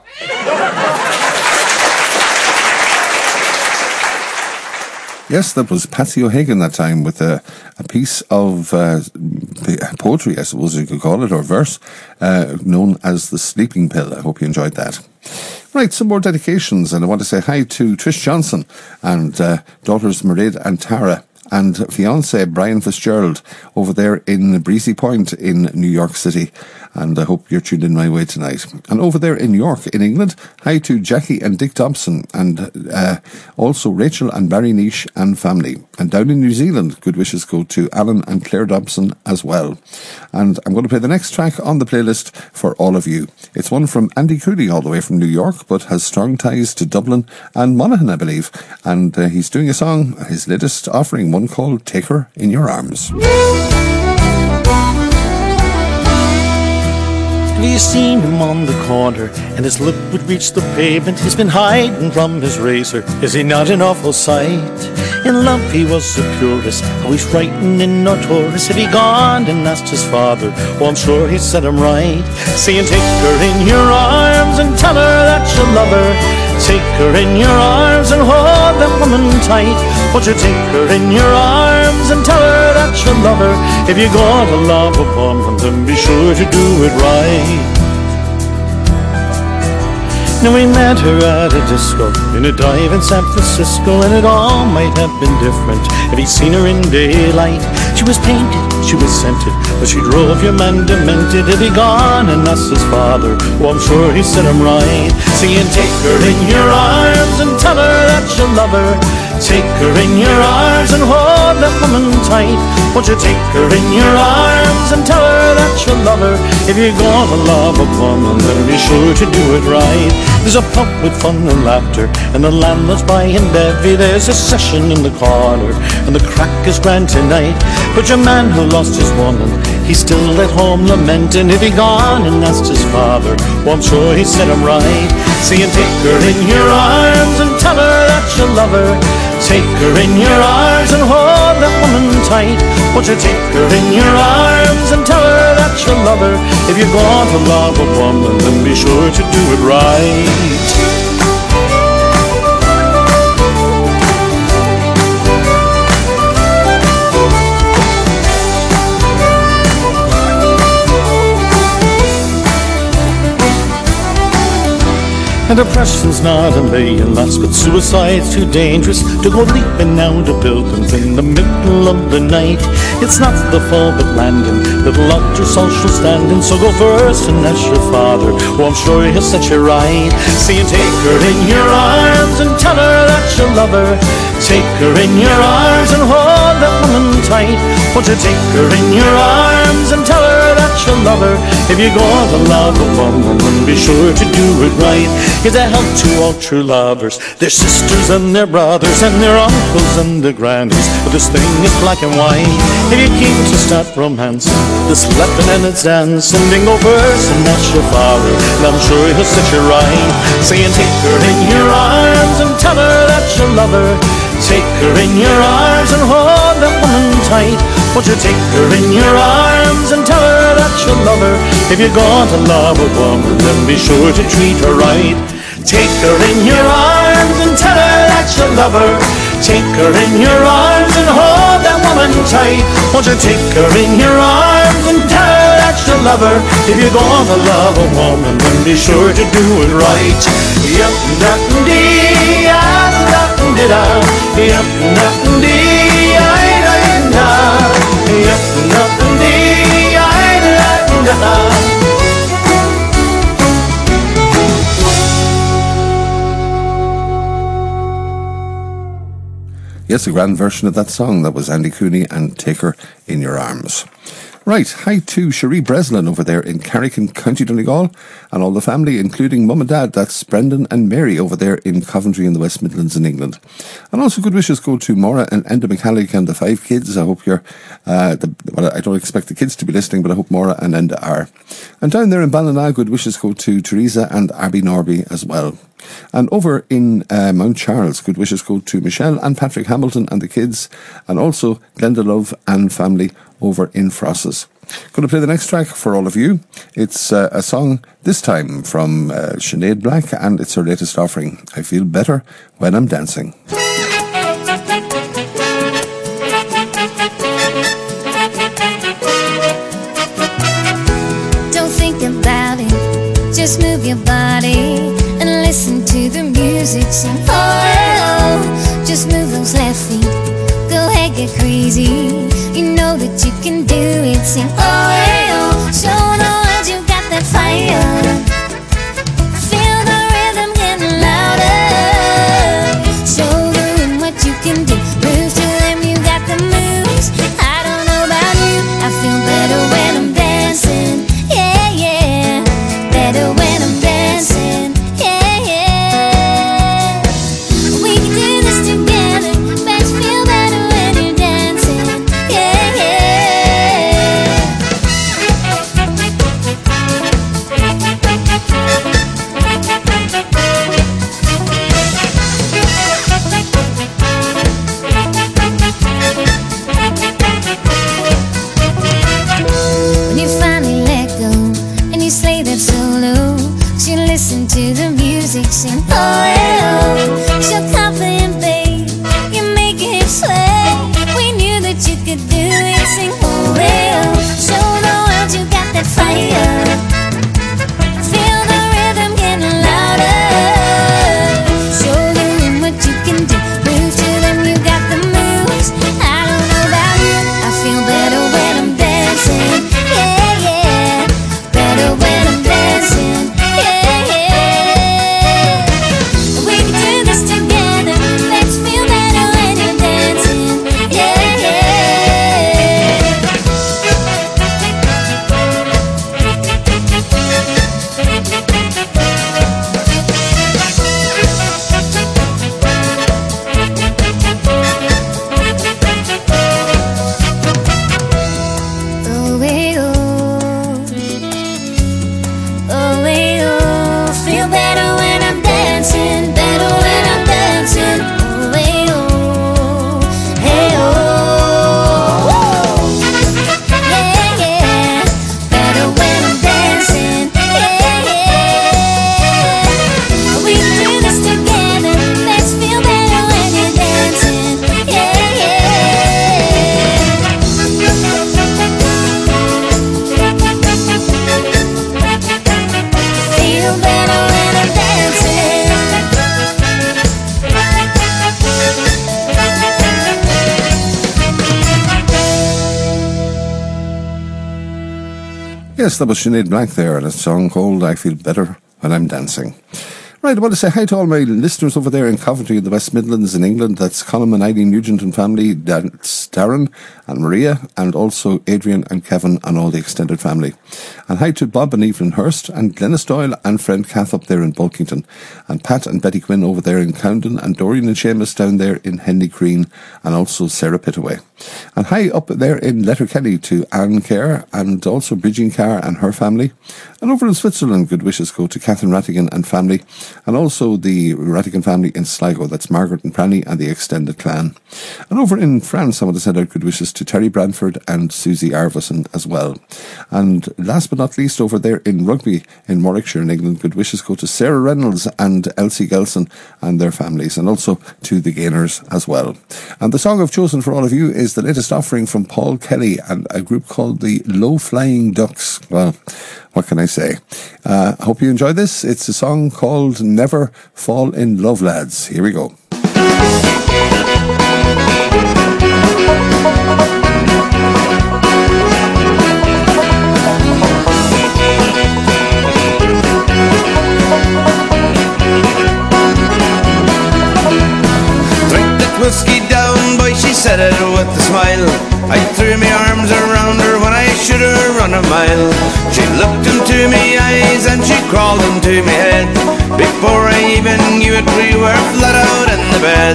Yes, that was Patsy O'Hagan that time with a piece of poetry, I suppose you could call it, or verse, known as The Sleeping Pill. I hope you enjoyed that. Right, some more dedications, and I want to say hi to Trish Johnson and daughters Mairead and Tara, and fiancé Brian Fitzgerald over there in Breezy Point in New York City. And I hope you're tuned in my way tonight. And over there in York, in England, hi to Jackie and Dick Dobson, and also Rachel and Barry Nish and family. And down in New Zealand, good wishes go to Alan and Claire Dobson as well. And I'm going to play the next track on the playlist for all of you. It's one from Andy Cooley, all the way from New York, but has strong ties to Dublin and Monaghan, I believe. And he's doing a song, his latest offering, one called Take Her in Your Arms. Have you seen him on the corner, and his lip would reach the pavement? He's been hiding from his razor. Is he not an awful sight? In love he was the purest, always frightening, notorious. Had he gone and asked his father, oh, I'm sure he'd set him right. Saying, take her in your arms and tell her that you love her. Take her in your arms and hold that woman tight. Won't you take her in your arms and tell her that you love her? If you're gonna love a woman, then be sure to do it right. Now we met her at a disco in a dive in San Francisco, and it all might have been different if he'd seen her in daylight. She was painted, she was scented, but she drove your man demented. If he'd gone and asked his father, oh, I'm sure he set him right. Saying, take her in your arms and tell her that you love her. Take her in your arms and hold that woman tight. Won't you take her in your arms and tell her that you love her? If you're gonna love a woman, then be sure to do it right. There's a pub with fun and laughter, and the landlord's buying bevy. There's a session in the corner, and the crack is grand tonight. But your man who lost his woman, he's still at home lamenting. If he gone and asked his father, oh, I'm sure he set him right. Saying, take her in your arms and tell her that you love her. Take her in your arms and hold that woman tight. Won't you take her in your arms and tell her that you love her? If you're going to love a woman, then be sure to do it right. And depression's not a million lots, but suicide's too dangerous to go leaping out of buildings in the middle of the night. It's not the fall but landing that'll alter social standing. So go first and ask your father, oh, I'm sure he'll set you right. Saying, take her in your arms and tell her that you love her. Take her in your arms and hold that woman tight. Won't you take her in your arms and tell her that you love her? If you're going to love a woman, then be sure to do it right. Give a help to all true lovers, their sisters and their brothers, and their uncles and their grannies. But this thing is black and white. If you're keen to start romancing, this slapping and it's dancing, then go first and ask your father, and I'm sure he'll set you right. Saying, take her in your arms and tell her that you love her. Take her in your arms and hold that woman tight. Won't you take her in your arms and tell her that you love her? If you're going to love a woman, then be sure to treat her right. Take her in your arms and tell her that you love her. Take her in your arms and hold that woman tight. Won't you take her in your arms and tell her that you love her? If you're going to love a woman, then be sure to do it right. Yup, nothing dee, nothing did I. Yup, nothing dee, yup, nothing dee, Yes, a grand version of that song. That was Andy Cooney and Take Her in Your Arms. Right, hi to Cherie Breslin over there in Carrick, County Donegal, and all the family, including Mum and Dad. That's Brendan and Mary over there in Coventry in the West Midlands in England. And also good wishes go to Maura and Enda McCallick and the 5 kids. I hope you're, I don't expect the kids to be listening, but I hope Maura and Enda are. And down there in Ballina, good wishes go to Teresa and Abby Norby as well. And over in Mount Charles, good wishes go to Michelle and Patrick Hamilton and the kids, and also Glenda Love and family over in Frosses. Going to play the next track for all of you. It's a song this time from Sinead Black, and it's her latest offering, I Feel Better When I'm Dancing. Don't think about it, just move your body and listen to the music. Sing, oh, just move those left feet, go ahead, get crazy. You know that you can do it. Sing, oh, show the world you got that fire. Feel the rhythm getting louder. Show them what you can do. Prove to them you got the moves. I don't know about you, I feel better when I'm dancing. Yeah, yeah, better when I'm dancing. Yeah, yeah. We can do this together. Bet you feel better when you're dancing. Yeah, yeah. listen to the music, sing oh, oh. So confident, babe, you make it sway. We knew that you could do it, sing oh, oh. Show the world you got that fire. Feel the rhythm getting louder. Show the room what you can do. Move to them, you got the moves. I don't know about you, I feel better when I'm dancing. Yeah, yeah. Better when I'm dancing. Yeah, yeah. We can do this together. Let's feel better when you're dancing. Yeah, yeah. Oh, eh, oh. Oh, eh, oh. Feel better when I'm dancing. Better when I'm dancing. Oh, eh, oh. Hey, oh. Woo. Yeah, yeah. Better when I'm dancing. Yeah, yeah. We can do this together. Let's feel better when you're dancing. Yeah, yeah. Feel better when I'm dancing. Yes, that was Sinead Black there, and a song called I Feel Better When I'm Dancing. Right, I want to say hi to all my listeners over there in Coventry in the West Midlands in England. That's Colin and Eileen Nugent and family, that's Darren and Maria, and also Adrian and Kevin and all the extended family. And hi to Bob and Evelyn Hurst, and Glenys Doyle and friend Kath up there in Bulkington, and Pat and Betty Quinn over there in Cowden, and Doreen and Seamus down there in Henley Green, and also Sarah Pittaway. And hi up there in Letterkenny to Anne Kerr, and also Bridging Carr and her family. And over in Switzerland, good wishes go to Catherine Rattigan and family, and also the Rattigan family in Sligo. That's Margaret and Pranny and the extended clan. And over in France, I want to send out good wishes to Terry Branford and Susie Arvison as well. And last but not least, over there in Rugby in Warwickshire in England, good wishes go to Sarah Reynolds and Elsie Gelson and their families, and also to the Gainers as well. And the song I've chosen for all of you is the latest offering from Paul Kelly and a group called the Low Flying Ducks. Well, what can I say? I hope you enjoy this. It's a song called Never Fall in Love, Lads. Here we go. Drink that whiskey down, boy, she said it with a smile. I threw my arms around her when I should have run a mile. She looked into me eyes and she crawled into me head. Before I even knew it, we were flat out in the bed.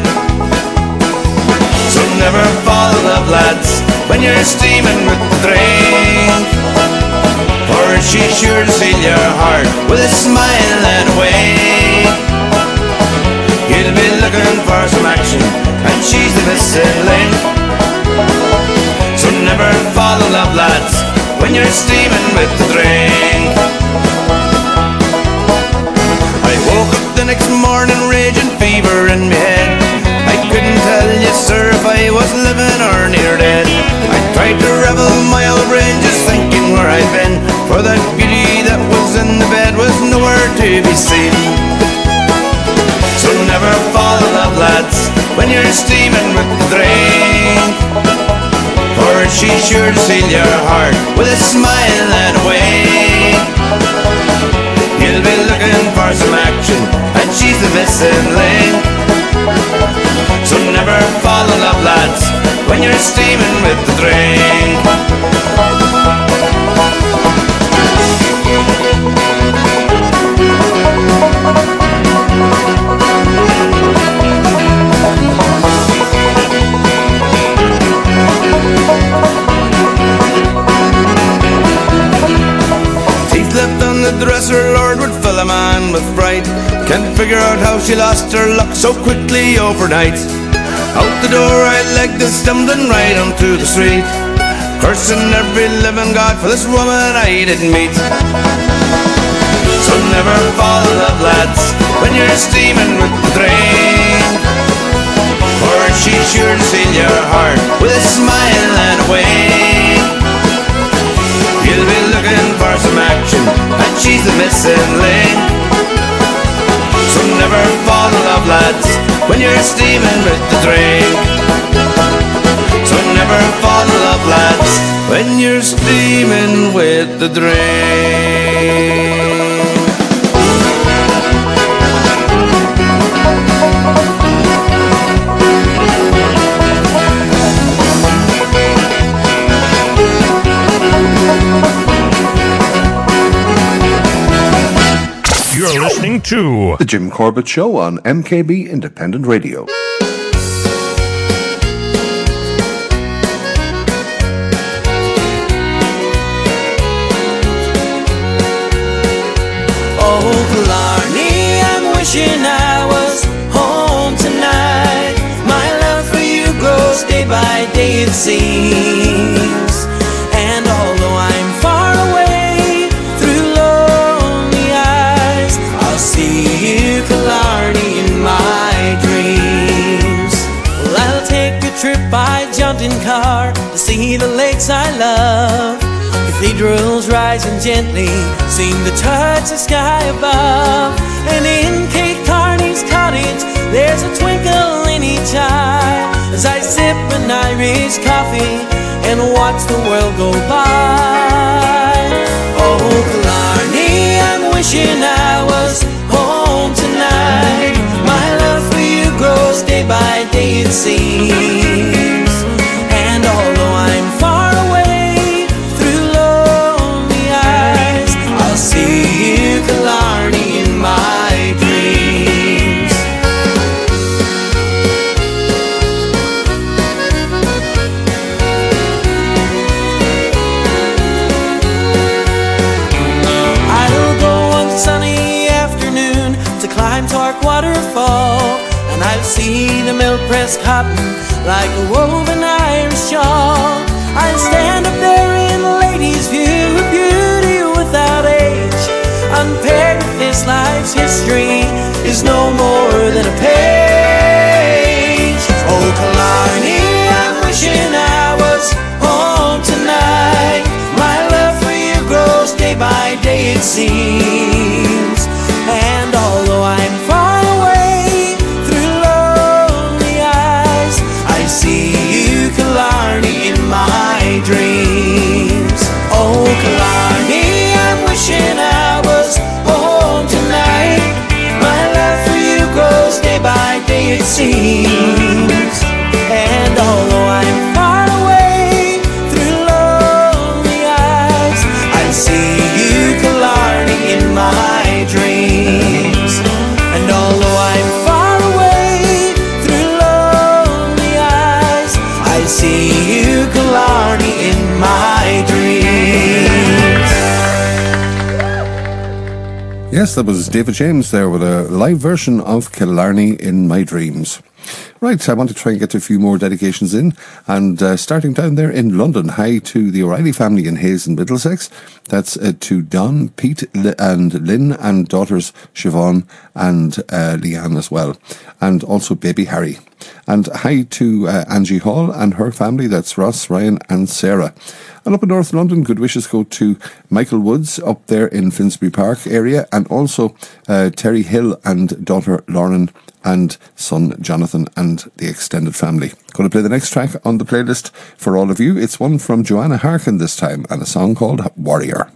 So never fall in love, lads, when you're steaming with the drink, for she's sure to seal your heart with a smile and a wink. You'll be looking for some action, and she's the missing link. So never fall in love, lads, when you're steaming with the drink. I woke up the next morning raging fever in my head. I couldn't tell you, sir, if I was living or near dead. I tried to revel my old brain, just thinking where I'd been, for that beauty that was in the bed was nowhere to be seen. So never fall in love, lads, when you're steaming with the drink, for she's sure to seal your heart with a smile and a wink. You'll be looking for some action, and she's the missing link. So never fall in love, lads, when you're steaming with the drink. The dresser, Lord, would fill a man with fright. Can't figure out how she lost her luck so quickly overnight. Out the door I legged the stumbling right onto the street, cursing every living God for this woman I didn't meet. So never fall in lads, when you're steaming with the train. For she's sure to seal your heart with a smile and a wink. You'll be looking for some action, and she's the missing link. So never fall in love, lads, when you're steaming with the drink. So never fall in love, lads, when you're steaming with the drink. You're listening to The Jim Corbett Show on MKB Independent Radio. Oh, Killarney, I'm wishing I was home tonight. My love for you grows day by day, it seems. And although I'm far away through lonely eyes, I'll see you, Killarney, in my dreams. Well, I'll take a trip by jaunting car to see the lakes I love. Cathedrals rising gently seem to touch the sky above. And in Kate Carney's cottage there's a twinkle in each eye as I sip an Irish coffee and watch the world go by. Oh, Killarney, I'm wishing I was home tonight. My love for you grows day by day, it seems. And although I'm far away through lonely eyes, I'll see you, Killarney, in my dreams. I'll go one sunny afternoon to climb Torque Waterfall, and I'll see the mill press cotton like a woven Irish shawl. I'll stand up there in ladies' view, a beauty without age, unpaired with this life's history, is no more than a page. Oh, Killarney, I'm wishing I was home tonight. My love for you grows day by day, it seems. And although I'm far away through lonely eyes, I see you, Killarney, in my dreams. Oh, Killarney, I'm wishing I was home tonight. My love for you grows day by day, it seems. And although I'm far away through lonely eyes, I see you, Killarney, in my dreams. And although I'm far away through lonely eyes, I see you, Killarney, in my dreams. Yes, that was David James there with a live version of Killarney in My Dreams. Right, I want to try and get a few more dedications in, and starting down there in London, hi to the O'Reilly family in Hayes and Middlesex. That's to Don, Pete and Lynn, and daughters Siobhan and Leanne as well, and also baby Harry. And hi to Angie Hall and her family, that's Ross, Ryan and Sarah. And up in North London, good wishes go to Michael Woods up there in Finsbury Park area, and also Terry Hill and daughter Lauren and son Jonathan and the extended family. Going to play the next track on the playlist for all of you. It's one from Joanna Harkin this time, and a song called Warrior.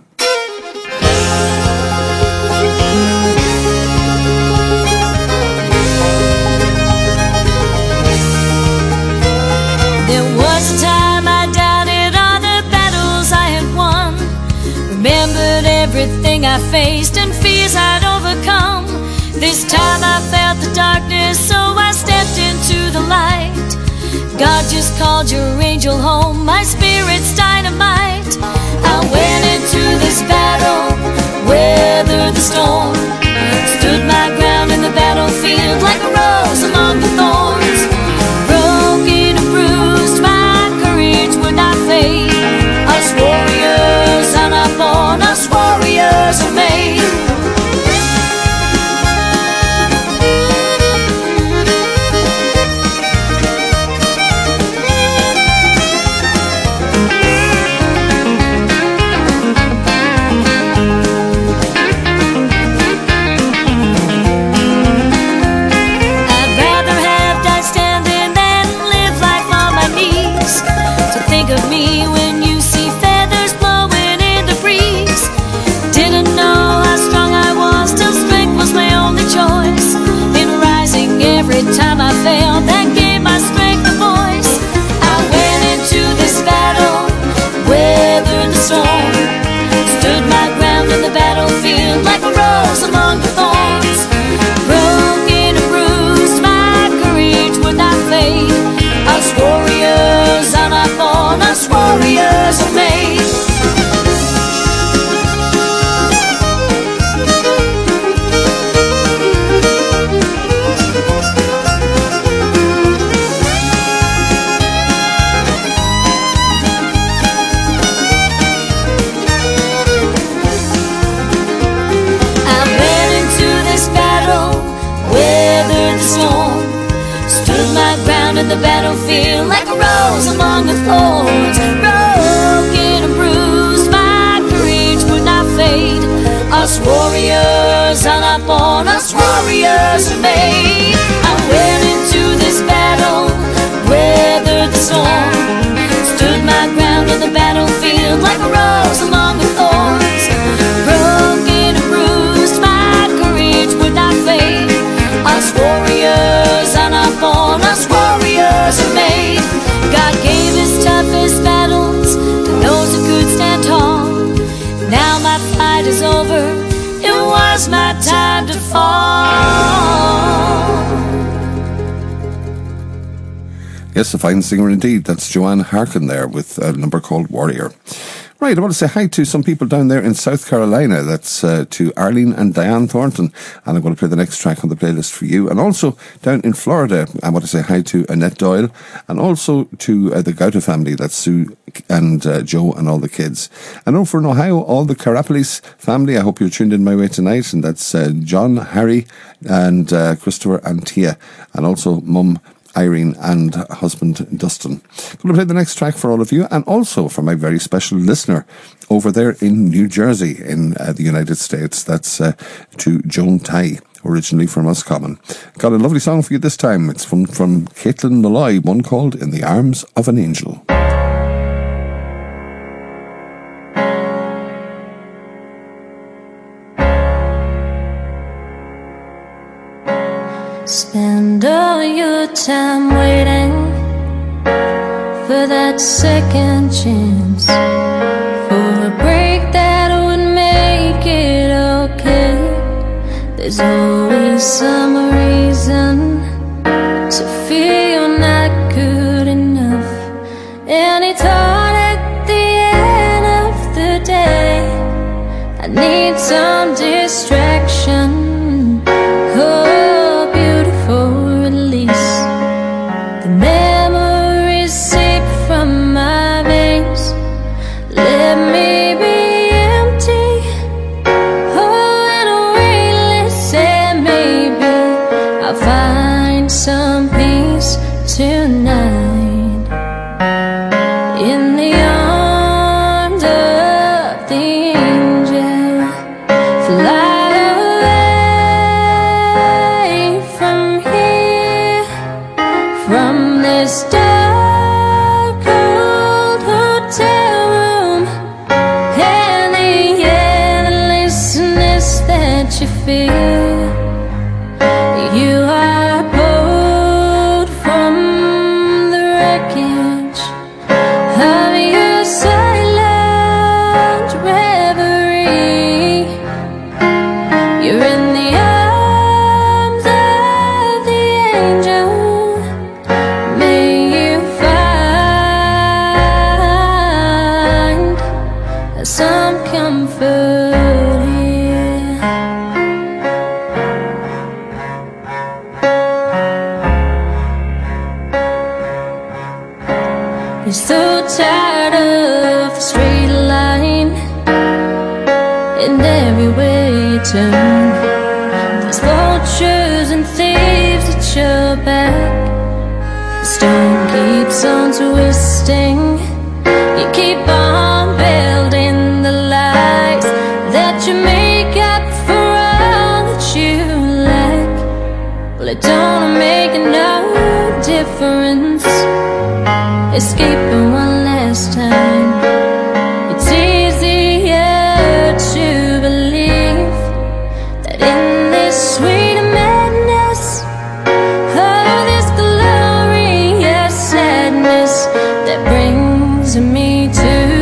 There was a time I doubted all the battles I had won, remembered everything I faced and fears I'd overcome. This time I felt the darkness, so I stepped into the light. God just called your angel home, my spirit's dynamite. I went into this battle, weathered the storm, stood my ground in the battlefield like a rose among the thorns. Broken and bruised, my courage would not fade. Us warriors are not born, us warriors are made. the battlefield like a rose among the thorns. Broken and bruised, my courage would not fade. Us warriors are not born, us warriors are made. I went into this battle, weathered the storm, stood my ground on the battlefield like a rose among the thorns. Broken and bruised, my courage would not fade. Us warriors are not born, us warriors are made. God gave his toughest battles to those who could stand tall. Now my fight is over, it was my time to fall. Yes, a fine singer indeed. That's Joanne Harkin there with a number called Warrior. Right, I want to say hi to some people down there in South Carolina. That's to Arlene and Diane Thornton. And I'm going to play the next track on the playlist for you. And also down in Florida, I want to say hi to Annette Doyle. And also to the Gauta family. That's Sue and Joe and all the kids. And over in Ohio, all the Carapolis family. I hope you're tuned in my way tonight. And that's John, Harry, and Christopher and Tia. And also Mum Irene and husband Dustin. I'm going to play the next track for all of you, and also for my very special listener over there in New Jersey in the United States. That's to Joan Ty, originally from Roscommon. Got a lovely song for you this time. It's from Caitlin Malloy, one called In the Arms of an Angel. Spend all your time waiting for that second chance, for a break that would make it okay. There's always some reason to feel you're not good enough, and it's hard at the end of the day. I need some distraction. Oh, the memories seep from my veins. Let me be empty, oh, and weightless, and maybe I'll find some peace tonight in the arms of the angel. Fly away from here, from this dark cold hotel room, and the endlessness that you feel. You are pulled from the wreckage of your silent reverie. You're in the arms of the angel. May you find some comfort here. You're so tired of the straight line in every way you turn. There's vultures and thieves at your back. The storm keeps on twisting. You keep on building the lies that you make up for all that you lack. Well, it don't make no difference escaping one last time. It's easier to believe that in this sweet madness, oh, this glorious sadness that brings me to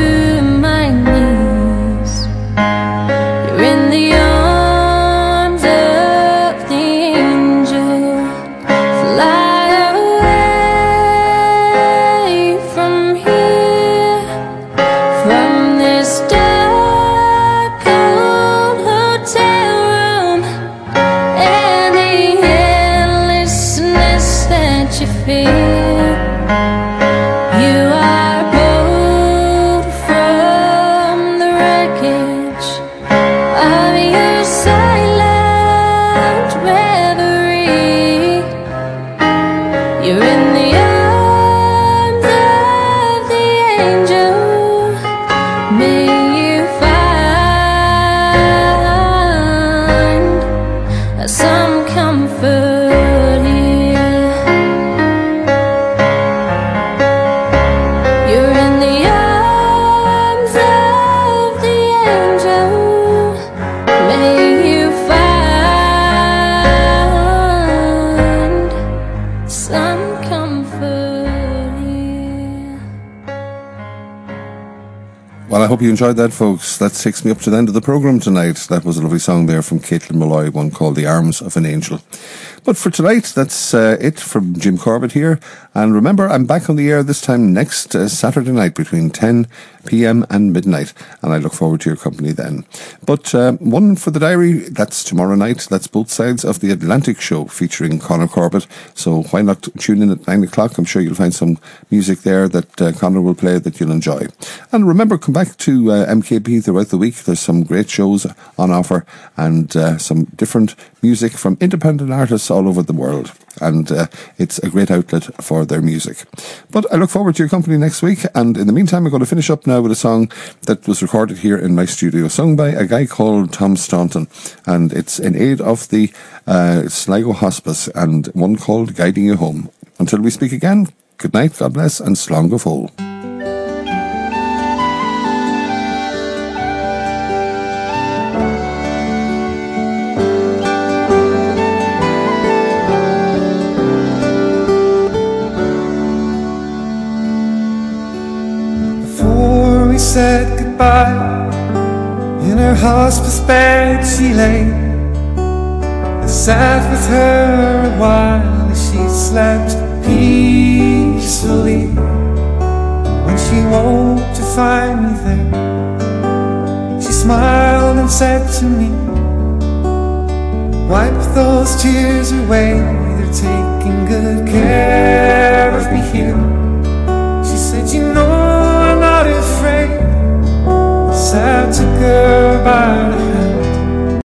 I hope you enjoyed that, folks. That takes me up to the end of the programme tonight. That was a lovely song there from Caitlin Malloy, one called The Arms of an Angel. But for tonight, that's it from Jim Corbett here. And remember, I'm back on the air this time next Saturday night between 10 p.m. and midnight. And I look forward to your company then. But one for the diary, that's tomorrow night. That's Both Sides of the Atlantic show featuring Conor Corbett. So why not tune in at 9 o'clock? I'm sure you'll find some music there that Conor will play that you'll enjoy. And remember, come back to MKB throughout the week. There's some great shows on offer and some different music from independent artists all over the world. And it's a great outlet for their music. But I look forward to your company next week. And in the meantime, I'm going to finish up now with a song that was recorded here in my studio, sung by a guy called Tom Staunton. And it's in aid of the Sligo Hospice, and one called Guiding You Home. Until we speak again, good night, God bless, and slán go fóill. Said goodbye. In her hospice bed she lay. I sat with her a while as she slept peacefully. When she woke to find me there, she smiled and said to me, wipe those tears away, they're taking good care of me here. She said, you know I'm not afraid. I took her by the